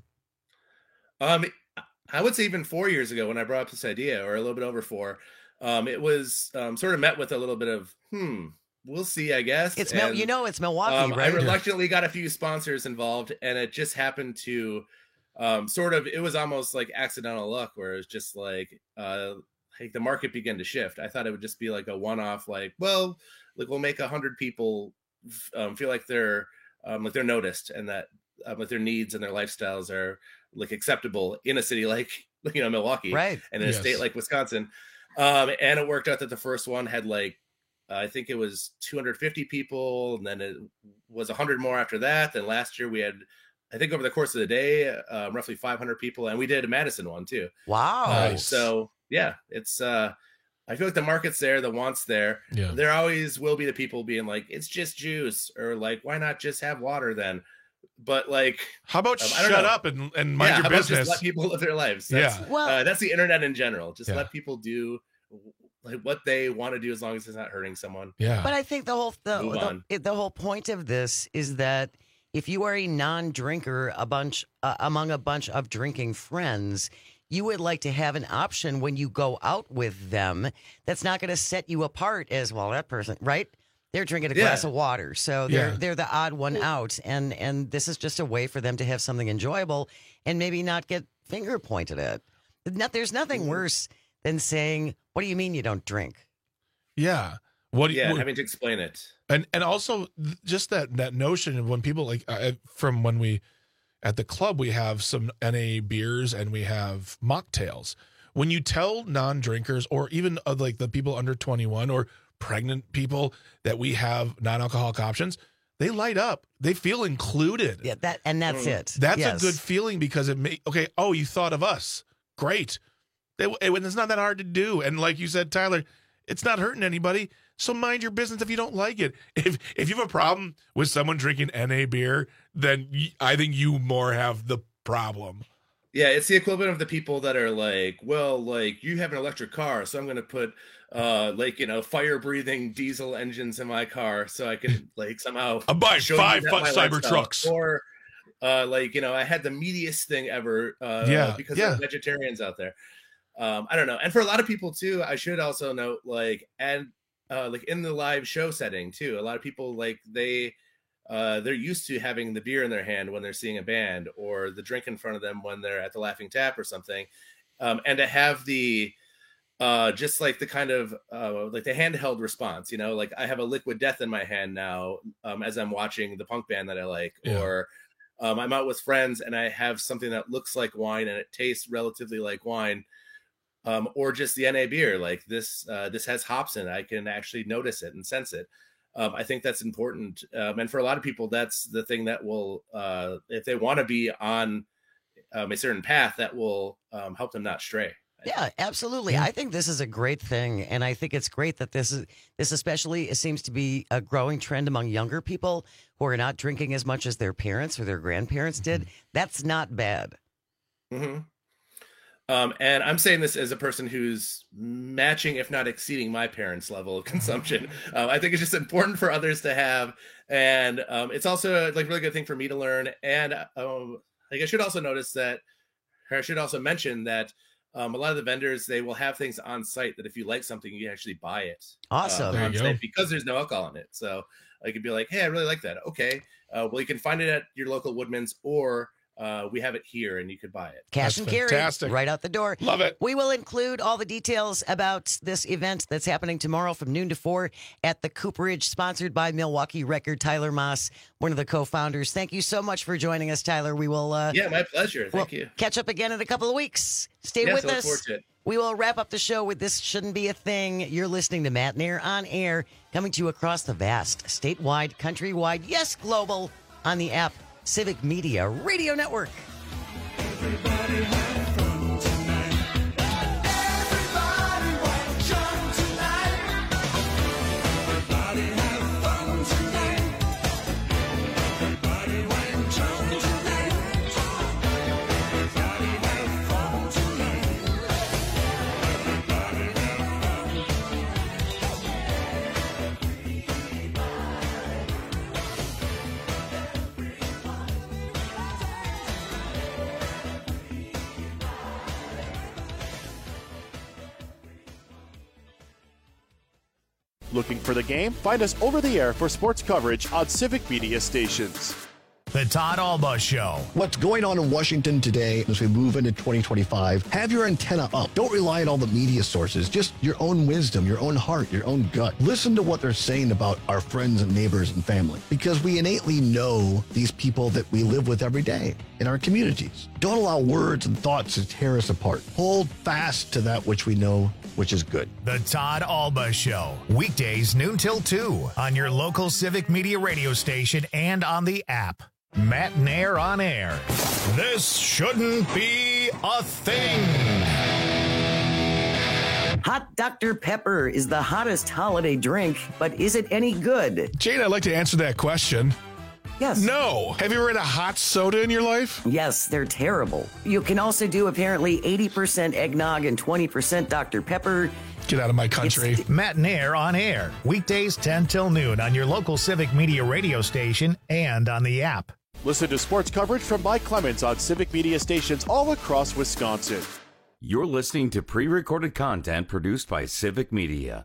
Um, I would say even four years ago when I brought up this idea, or a little bit over four, um, it was um, sort of met with a little bit of, hmm, we'll see, I guess. It's Mil- And, you know it's Milwaukee, um, right? I reluctantly got a few sponsors involved, and it just happened to um, sort of, it was almost like accidental luck, where it was just like, uh, like the market began to shift. I thought it would just be like a one-off, like, well, like we'll make a hundred people um, feel like they're um, like they're noticed, and that um, like their needs and their lifestyles are like acceptable in a city like, you know, Milwaukee, Right. and in a Yes. state like Wisconsin. Um, and it worked out that the first one had like, uh, I think it was two hundred fifty people, and then it was one hundred more after that. Then last year we had, I think over the course of the day, uh, roughly five hundred people, and we did a Madison one too. Wow. Uh, Nice. so yeah, it's, uh, I feel like the market's there, the want's there. Yeah. There always will be the people being like, it's just juice, or like, why not just have water then? But like, How about um, I don't shut know. up and, and mind Yeah, your how about business? Just let people live their lives. That's, Yeah. Well- uh, that's the internet in general. Just Yeah. let people do like what they want to do as long as it's not hurting someone. Yeah. But I think the whole the, Move on. the, the whole point of this is that if you are a non-drinker, a bunch uh, among a bunch of drinking friends, you would like to have an option when you go out with them that's not going to set you apart as well. That person, right? They're drinking a Yeah. glass of water, so they're Yeah. they're the odd one out, and and this is just a way for them to have something enjoyable and maybe not get finger pointed at. Not, there's nothing Mm-hmm. worse than saying, "What do you mean you don't drink?" Yeah. What? do you- Yeah, what- having to explain it. and and also th- just that that notion of when people like uh, from when we at the club we have some N A beers and we have mocktails. When you tell non-drinkers or even uh, like the people under twenty-one or pregnant people that we have non-alcoholic options, they light up. They feel included. Yeah, that and that's Mm. it. That's Yes. a good feeling because it may okay. Oh, you thought of us. Great. It, it, it's not that hard to do. And like you said, Tyler, it's not hurting anybody. So mind your business if you don't like it. If if you have a problem with someone drinking N A beer, then y- I think you more have the problem. Yeah, it's the equivalent of the people that are like, well, like you have an electric car, so I'm going to put uh like, you know, fire breathing diesel engines in my car so I can like somehow I'm buying show you five that foot my cyber lifestyle- trucks. Or uh like, you know, I had the meatiest thing ever uh Yeah, because yeah. there are vegetarians out there. Um I don't know. And for a lot of people too, I should also note like and uh like in the live show setting too, a lot of people like they uh, they're used to having the beer in their hand when they're seeing a band, or the drink in front of them when they're at the Laughing Tap or something. Um, and to have the, uh, just like the kind of, uh, like the handheld response, you know, like I have a Liquid Death in my hand now um, as I'm watching the punk band that I like, Yeah. or um, I'm out with friends and I have something that looks like wine and it tastes relatively like wine. Um, or just the N A beer, like this, uh, this has hops in it. I can actually notice it and sense it. Um, I think that's important. Um, and for a lot of people, that's the thing that will, uh, if they want to be on um, a certain path, that will um, help them not stray. Yeah, absolutely. I think this is a great thing, and I think it's great that this is this especially it seems to be a growing trend among younger people who are not drinking as much as their parents or their grandparents did. That's not bad. Mm-hmm. Um, and I'm saying this as a person who's matching, if not exceeding, my parents' level of consumption. Uh, I think it's just important for others to have, and um, it's also like a really good thing for me to learn. And um, like I should also notice that, or I should also mention that um, a lot of the vendors, they will have things on site that if you like something, you can actually buy it. Awesome. Uh, There on you site go. because there's no alcohol in it. So I could be like, hey, I really like that. Okay, uh, well, you can find it at your local Woodman's, or Uh, we have it here and you could buy it. Cash and carry right out the door. Love it. We will include all the details about this event that's happening tomorrow from noon to four at the Cooperage, sponsored by Milwaukee Record. Tyler Moss, one of the co-founders. Thank you so much for joining us, Tyler. We will uh, Yeah, my pleasure. Thank we'll you. catch up again in a couple of weeks. Stay Yes, with I look us. forward to it. We will wrap up the show with This Shouldn't Be a Thing. You're listening to Matt Nair on air, coming to you across the vast, statewide, countrywide, yes, global, on the app Civic Media Radio Network. Everybody have fun tonight. Everybody want John tonight. Everybody have fun tonight. Everybody want John tonight. Everybody have fun tonight. Everybody Looking for the game? Find us over the air for sports coverage on Civic Media stations. The Todd Alba Show. What's going on in Washington today as we move into twenty twenty-five? Have your antenna up. Don't rely on all the media sources. Just your own wisdom, your own heart, your own gut. Listen to what they're saying about our friends and neighbors and family, because we innately know these people that we live with every day in our communities. Don't allow words and thoughts to tear us apart. Hold fast to that which we know, which is good. The Todd Alba Show. Weekdays noon till two on your local Civic Media radio station and on the app. Matt Nair on air. This shouldn't be a thing. Hot Doctor Pepper is the hottest holiday drink, but is it any good? Jane, I'd like to answer that question. Yes. No. Have you ever had a hot soda in your life? Yes, they're terrible. You can also do apparently eighty percent eggnog and twenty percent Doctor Pepper. Get out of my country. Matt Nair on air. Weekdays ten till noon on your local Civic Media radio station and on the app. Listen to sports coverage from Mike Clemens on Civic Media stations all across Wisconsin. You're listening to pre-recorded content produced by Civic Media.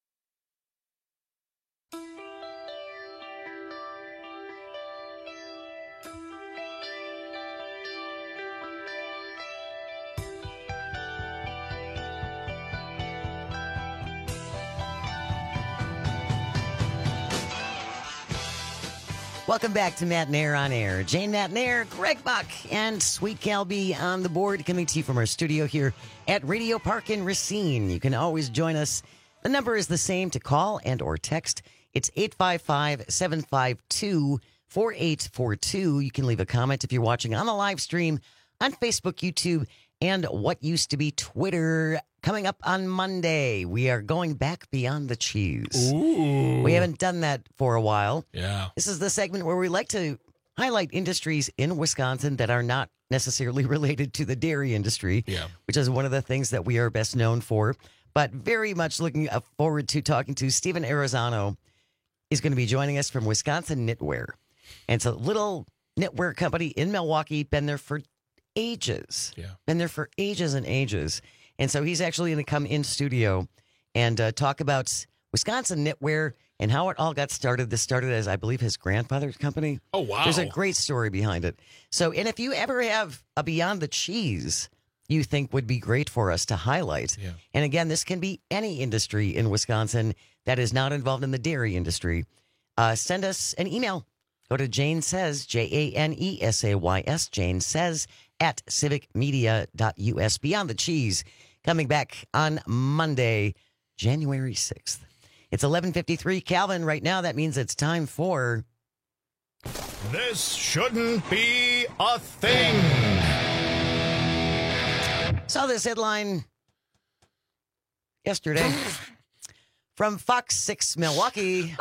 Welcome back to Matt Nair on air. Jane Matt Nair, Greg Buck, and Sweet Calby on the board, coming to you from our studio here at Radio Park in Racine. You can always join us. The number is the same to call and or text. It's eight five five, seven five two, four eight four two. You can leave a comment if you're watching on the live stream on Facebook, YouTube, and what used to be Twitter. Coming up on Monday, we are going back beyond the cheese. Ooh. We haven't done that for a while. Yeah. This is the segment where we like to highlight industries in Wisconsin that are not necessarily related to the dairy industry, yeah. which is one of the things that we are best known for. But very much looking forward to talking to Stephen Arizano. He's going to be joining us from Wisconsin Knitwear. And it's a little knitwear company in Milwaukee, been there for ages. Yeah. Been there for ages and ages. And so he's actually going to come in studio and uh, talk about Wisconsin knitwear and how it all got started. This started as, I believe, his grandfather's company. Oh, wow. There's a great story behind it. So, and if you ever have a Beyond the Cheese you think would be great for us to highlight, Yeah. and again, this can be any industry in Wisconsin that is not involved in the dairy industry, uh, send us an email. Go to Jane Says, J A N E S A Y S, Jane Says, at civic media dot U S. Beyond the Cheese, coming back on Monday, January sixth. It's eleven fifty-three. Calvin, right now, that means it's time for... This shouldn't be a thing. Saw this headline yesterday from Fox six Milwaukee.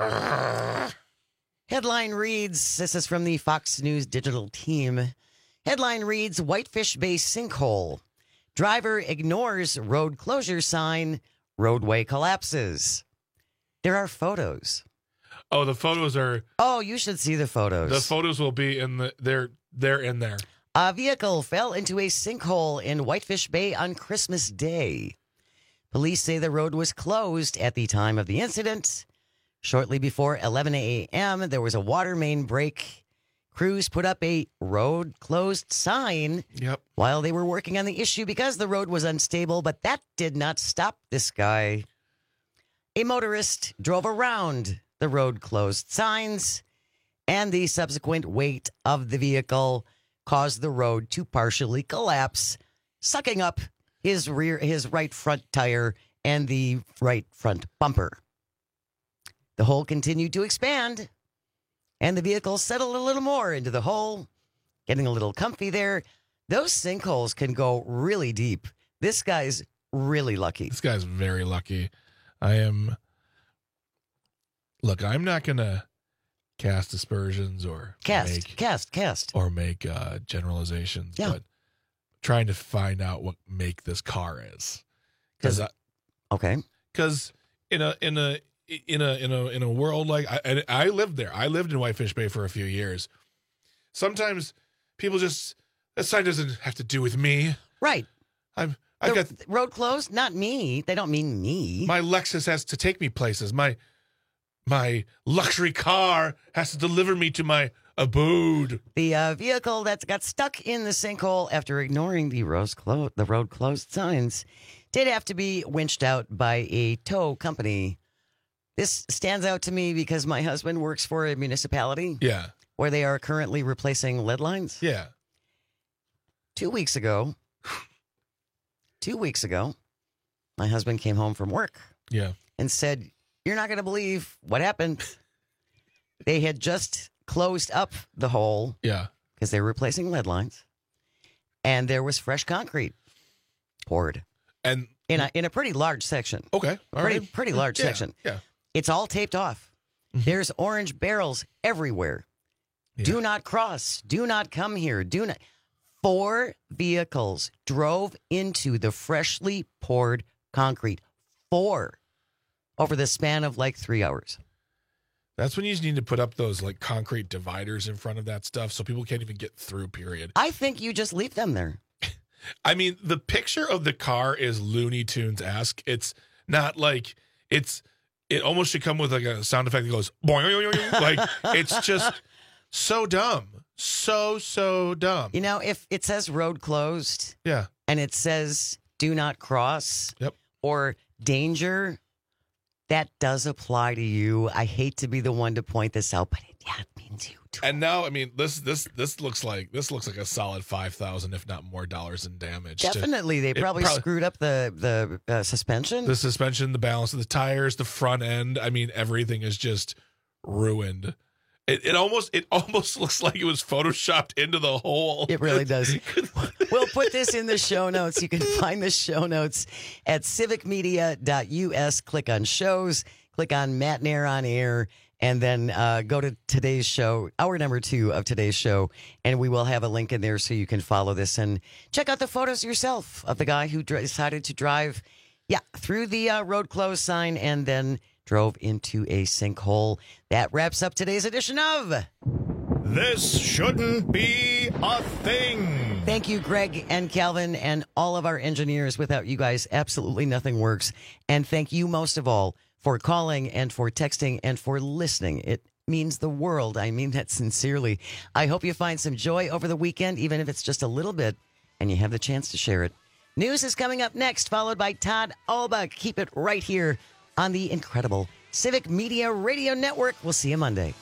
Headline reads, this is from the Fox News digital team. Headline reads, Whitefish Bay sinkhole. Driver ignores road closure sign. Roadway collapses. There are photos. Oh, the photos are. Oh, you should see the photos. The photos will be in the. They're they're in there. A vehicle fell into a sinkhole in Whitefish Bay on Christmas Day. Police say the road was closed at the time of the incident. Shortly before eleven a.m., there was a water main break. Crews put up a road closed sign Yep. while they were working on the issue because the road was unstable, but that did not stop this guy. A motorist drove around the road closed signs, and the subsequent weight of the vehicle caused the road to partially collapse, sucking up his rear, his right front tire and the right front bumper. The hole continued to expand, and the vehicle settled a little more into the hole, getting a little comfy there. Those sinkholes can go really deep. This guy's really lucky. This guy's very lucky. I am. Look, I'm not gonna cast aspersions or Cast, make, cast, cast. or make uh, generalizations, Yeah. but trying to find out what make this car is. Because okay, because in a in a in a in a in a world like I and I lived there. I lived in Whitefish Bay for a few years. Sometimes people just that sign doesn't have to do with me. Right. I'm I The got road closed, not me. They don't mean me. my Lexus has to take me places. My my luxury car has to deliver me to my abode. The uh, vehicle that got stuck in the sinkhole after ignoring the, rose clo- the road closed signs did have to be winched out by a tow company. This stands out to me because my husband works for a municipality Yeah. where they are currently replacing lead lines. Yeah. Two weeks ago, two weeks ago, my husband came home from work Yeah. and said, "You're not going to believe what happened." They had just closed up the hole Yeah. because they were replacing lead lines, and there was fresh concrete poured And in a in a pretty large section. okay. All Pretty right. pretty large Yeah, section. Yeah. It's all taped off. There's orange barrels everywhere. Yeah. Do not cross. Do not come here. Do not. Four vehicles drove into the freshly poured concrete. Four over the span of like three hours. That's when you just need to put up those like concrete dividers in front of that stuff so people can't even get through, period. I think you just leave them there. I mean, the picture of the car is Looney Tunes-esque. It's not like it's it almost should come with like a sound effect that goes boing, like it's just so dumb. So, so dumb. You know, if it says road closed Yeah. and it says do not cross Yep. or danger, that does apply to you. I hate to be the one to point this out, but it, yeah, it means you. And now, I mean, this this this looks like this looks like a solid five thousand, if not more, dollars in damage. to- Definitely. They it probably, screwed up the, the uh, suspension. the suspension, the balance of the tires, the front end. I mean, everything is just ruined. It, it almost it almost looks like it was photoshopped into the hole. It really does. We'll put this in the show notes. You can find the show notes at civic media dot U S. Click on shows, click on Matt Nair on air, and then uh, go to today's show, hour number two of today's show, and we will have a link in there so you can follow this and check out the photos yourself of the guy who dr- decided to drive, yeah, through the uh, road closed sign and then drove into a sinkhole. That wraps up today's edition of This shouldn't be a thing. Thank you, Greg and Calvin, and all of our engineers. Without you guys, absolutely nothing works. And thank you most of all for calling and for texting and for listening. It means the world. I mean that sincerely. I hope you find some joy over the weekend, even if it's just a little bit, and you have the chance to share it. News is coming up next, followed by Todd Alba. Keep it right here on the incredible Civic Media Radio Network. We'll see you Monday.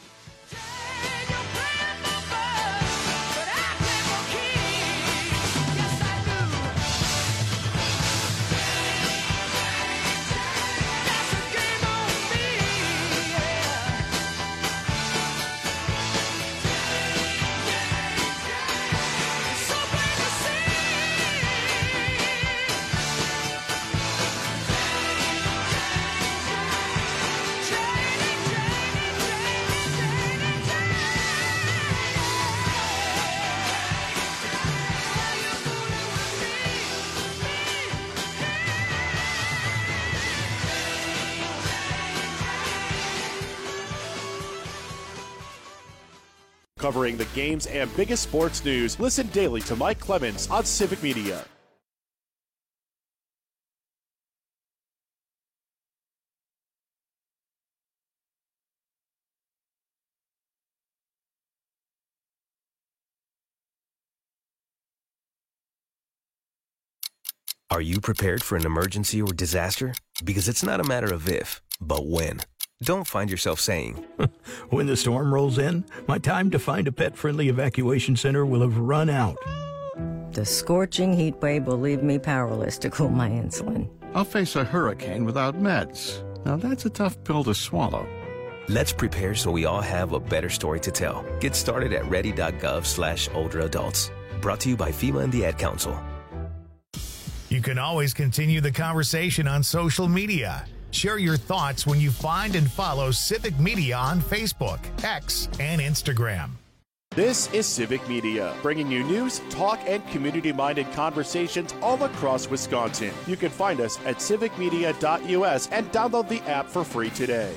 Covering the games and biggest sports news, listen daily to Mike Clemens on Civic Media. Are you prepared for an emergency or disaster? Because it's not a matter of if, but when. Don't find yourself saying, when the storm rolls in, my time to find a pet-friendly evacuation center will have run out. The scorching heat wave will leave me powerless to cool my insulin. I'll face a hurricane without meds. Now that's a tough pill to swallow. Let's prepare so we all have a better story to tell. Get started at ready.gov slash older adults. Brought to you by FEMA and the Ad Council. You can always continue the conversation on social media. Share your thoughts when you find and follow Civic Media on Facebook, X, and Instagram. This is Civic Media, bringing you news, talk, and community-minded conversations all across Wisconsin. You can find us at civic media dot U S and download the app for free today.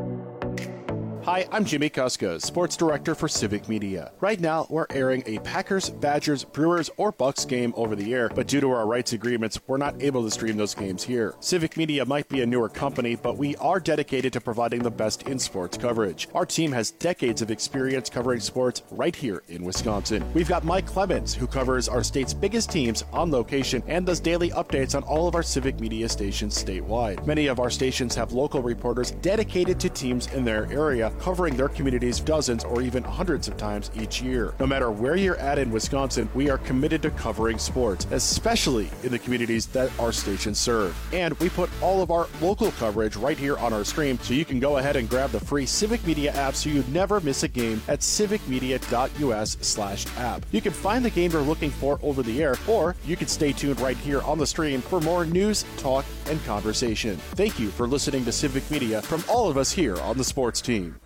Hi, I'm Jimmy Kuska, Sports Director for Civic Media. Right now, we're airing a Packers, Badgers, Brewers, or Bucks game over the air, but due to our rights agreements, we're not able to stream those games here. Civic Media might be a newer company, but we are dedicated to providing the best in sports coverage. Our team has decades of experience covering sports right here in Wisconsin. We've got Mike Clemens, who covers our state's biggest teams on location and does daily updates on all of our Civic Media stations statewide. Many of our stations have local reporters dedicated to teams in their area, covering their communities dozens or even hundreds of times each year. No matter where you're at in Wisconsin, we are committed to covering sports, especially in the communities that our stations serve. And we put all of our local coverage right here on our stream, so you can go ahead and grab the free Civic Media app so you never miss a game at civic media dot U S slash app. You can find the game you're looking for over the air, or you can stay tuned right here on the stream for more news, talk, and conversation. Thank you for listening to Civic Media from all of us here on the sports team.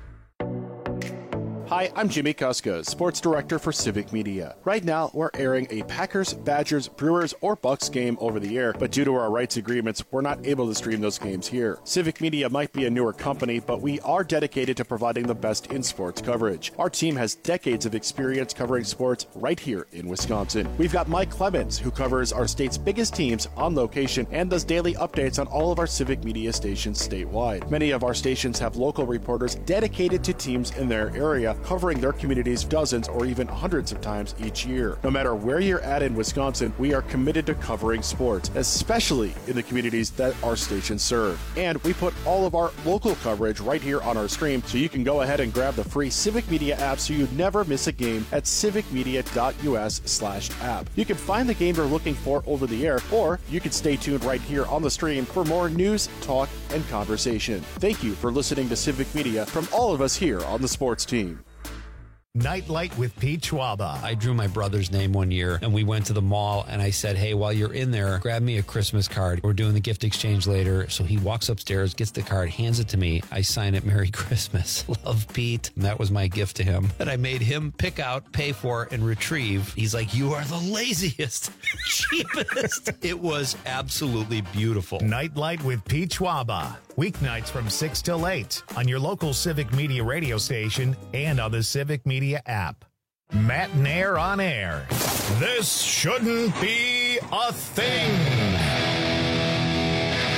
Hi, I'm Jimmy Kuska, Sports Director for Civic Media. Right now, we're airing a Packers, Badgers, Brewers, or Bucks game over the air, but due to our rights agreements, we're not able to stream those games here. Civic Media might be a newer company, but we are dedicated to providing the best in sports coverage. Our team has decades of experience covering sports right here in Wisconsin. We've got Mike Clemens, who covers our state's biggest teams on location and does daily updates on all of our Civic Media stations statewide. Many of our stations have local reporters dedicated to teams in their area, covering their communities dozens or even hundreds of times each year. No matter where you're at in Wisconsin, we are committed to covering sports, especially in the communities that our stations serve. And we put all of our local coverage right here on our stream, so you can go ahead and grab the free Civic Media app so you never miss a game at civic media dot U S slash app. You can find the game you're looking for over the air, or you can stay tuned right here on the stream for more news, talk, and conversation. Thank you for listening to Civic Media from all of us here on the sports team. Nightlight with Pete Schwaba. I drew my brother's name one year, and we went to the mall, and I said, hey, while you're in there, grab me a Christmas card. We're doing the gift exchange later. So he walks upstairs, gets the card, hands it to me. I sign it, Merry Christmas. Love, Pete. And that was my gift to him. And I made him pick out, pay for, and retrieve. He's like, you are the laziest, cheapest. It was absolutely beautiful. Nightlight with Pete Schwaba. Weeknights from six till eight on your local Civic Media radio station and on the Civic Media app. Matt Nair on air. This shouldn't be a thing.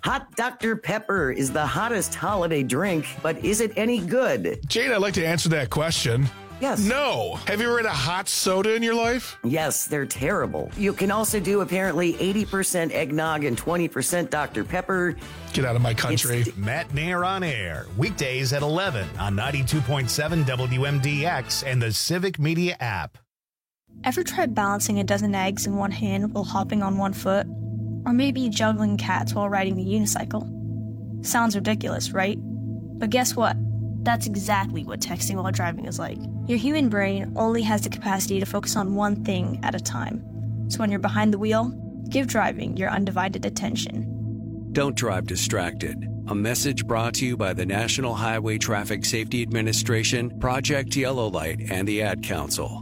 Hot Doctor Pepper is the hottest holiday drink, but is it any good? Jane, I'd like to answer that question. Yes. No. Have you ever had a hot soda in your life? Yes, they're terrible. You can also do apparently eighty percent eggnog and twenty percent Doctor Pepper. Get out of my country. It's- Matt Nair on air, weekdays at eleven on ninety-two point seven W M D X and the Civic Media app. Ever tried balancing a dozen eggs in one hand while hopping on one foot? Or maybe juggling cats while riding the unicycle? Sounds ridiculous, right? But guess what? That's exactly what texting while driving is like. Your human brain only has the capacity to focus on one thing at a time. So when you're behind the wheel, give driving your undivided attention. Don't drive distracted. A message brought to you by the National Highway Traffic Safety Administration, Project Yellow Light, and the Ad Council.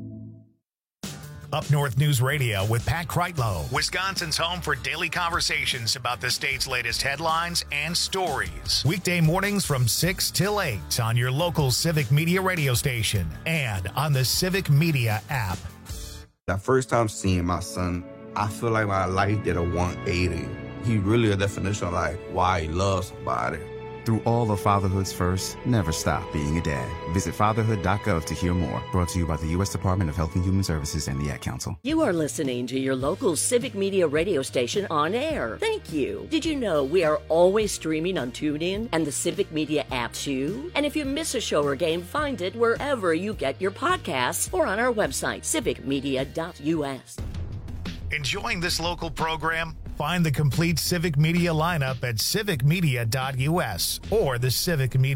Up North News Radio with Pat Kreitlow, Wisconsin's home for daily conversations about the state's latest headlines and stories. Weekday mornings from six till eight on your local Civic Media radio station and on the Civic Media app. The first time seeing my son, I feel like my life did a one eighty. He really a definition of like why he loves somebody. Through all of Fatherhood's first, never stop being a dad. Visit fatherhood dot gov to hear more. Brought to you by the U S Department of Health and Human Services and the Ad Council. You are listening to your local Civic Media radio station on air. Thank you. Did you know we are always streaming on TuneIn and the Civic Media app too? And if you miss a show or game, find it wherever you get your podcasts or on our website, civic media dot U S. Enjoying this local program? Find the complete Civic Media lineup at civic media dot U S or the Civic Media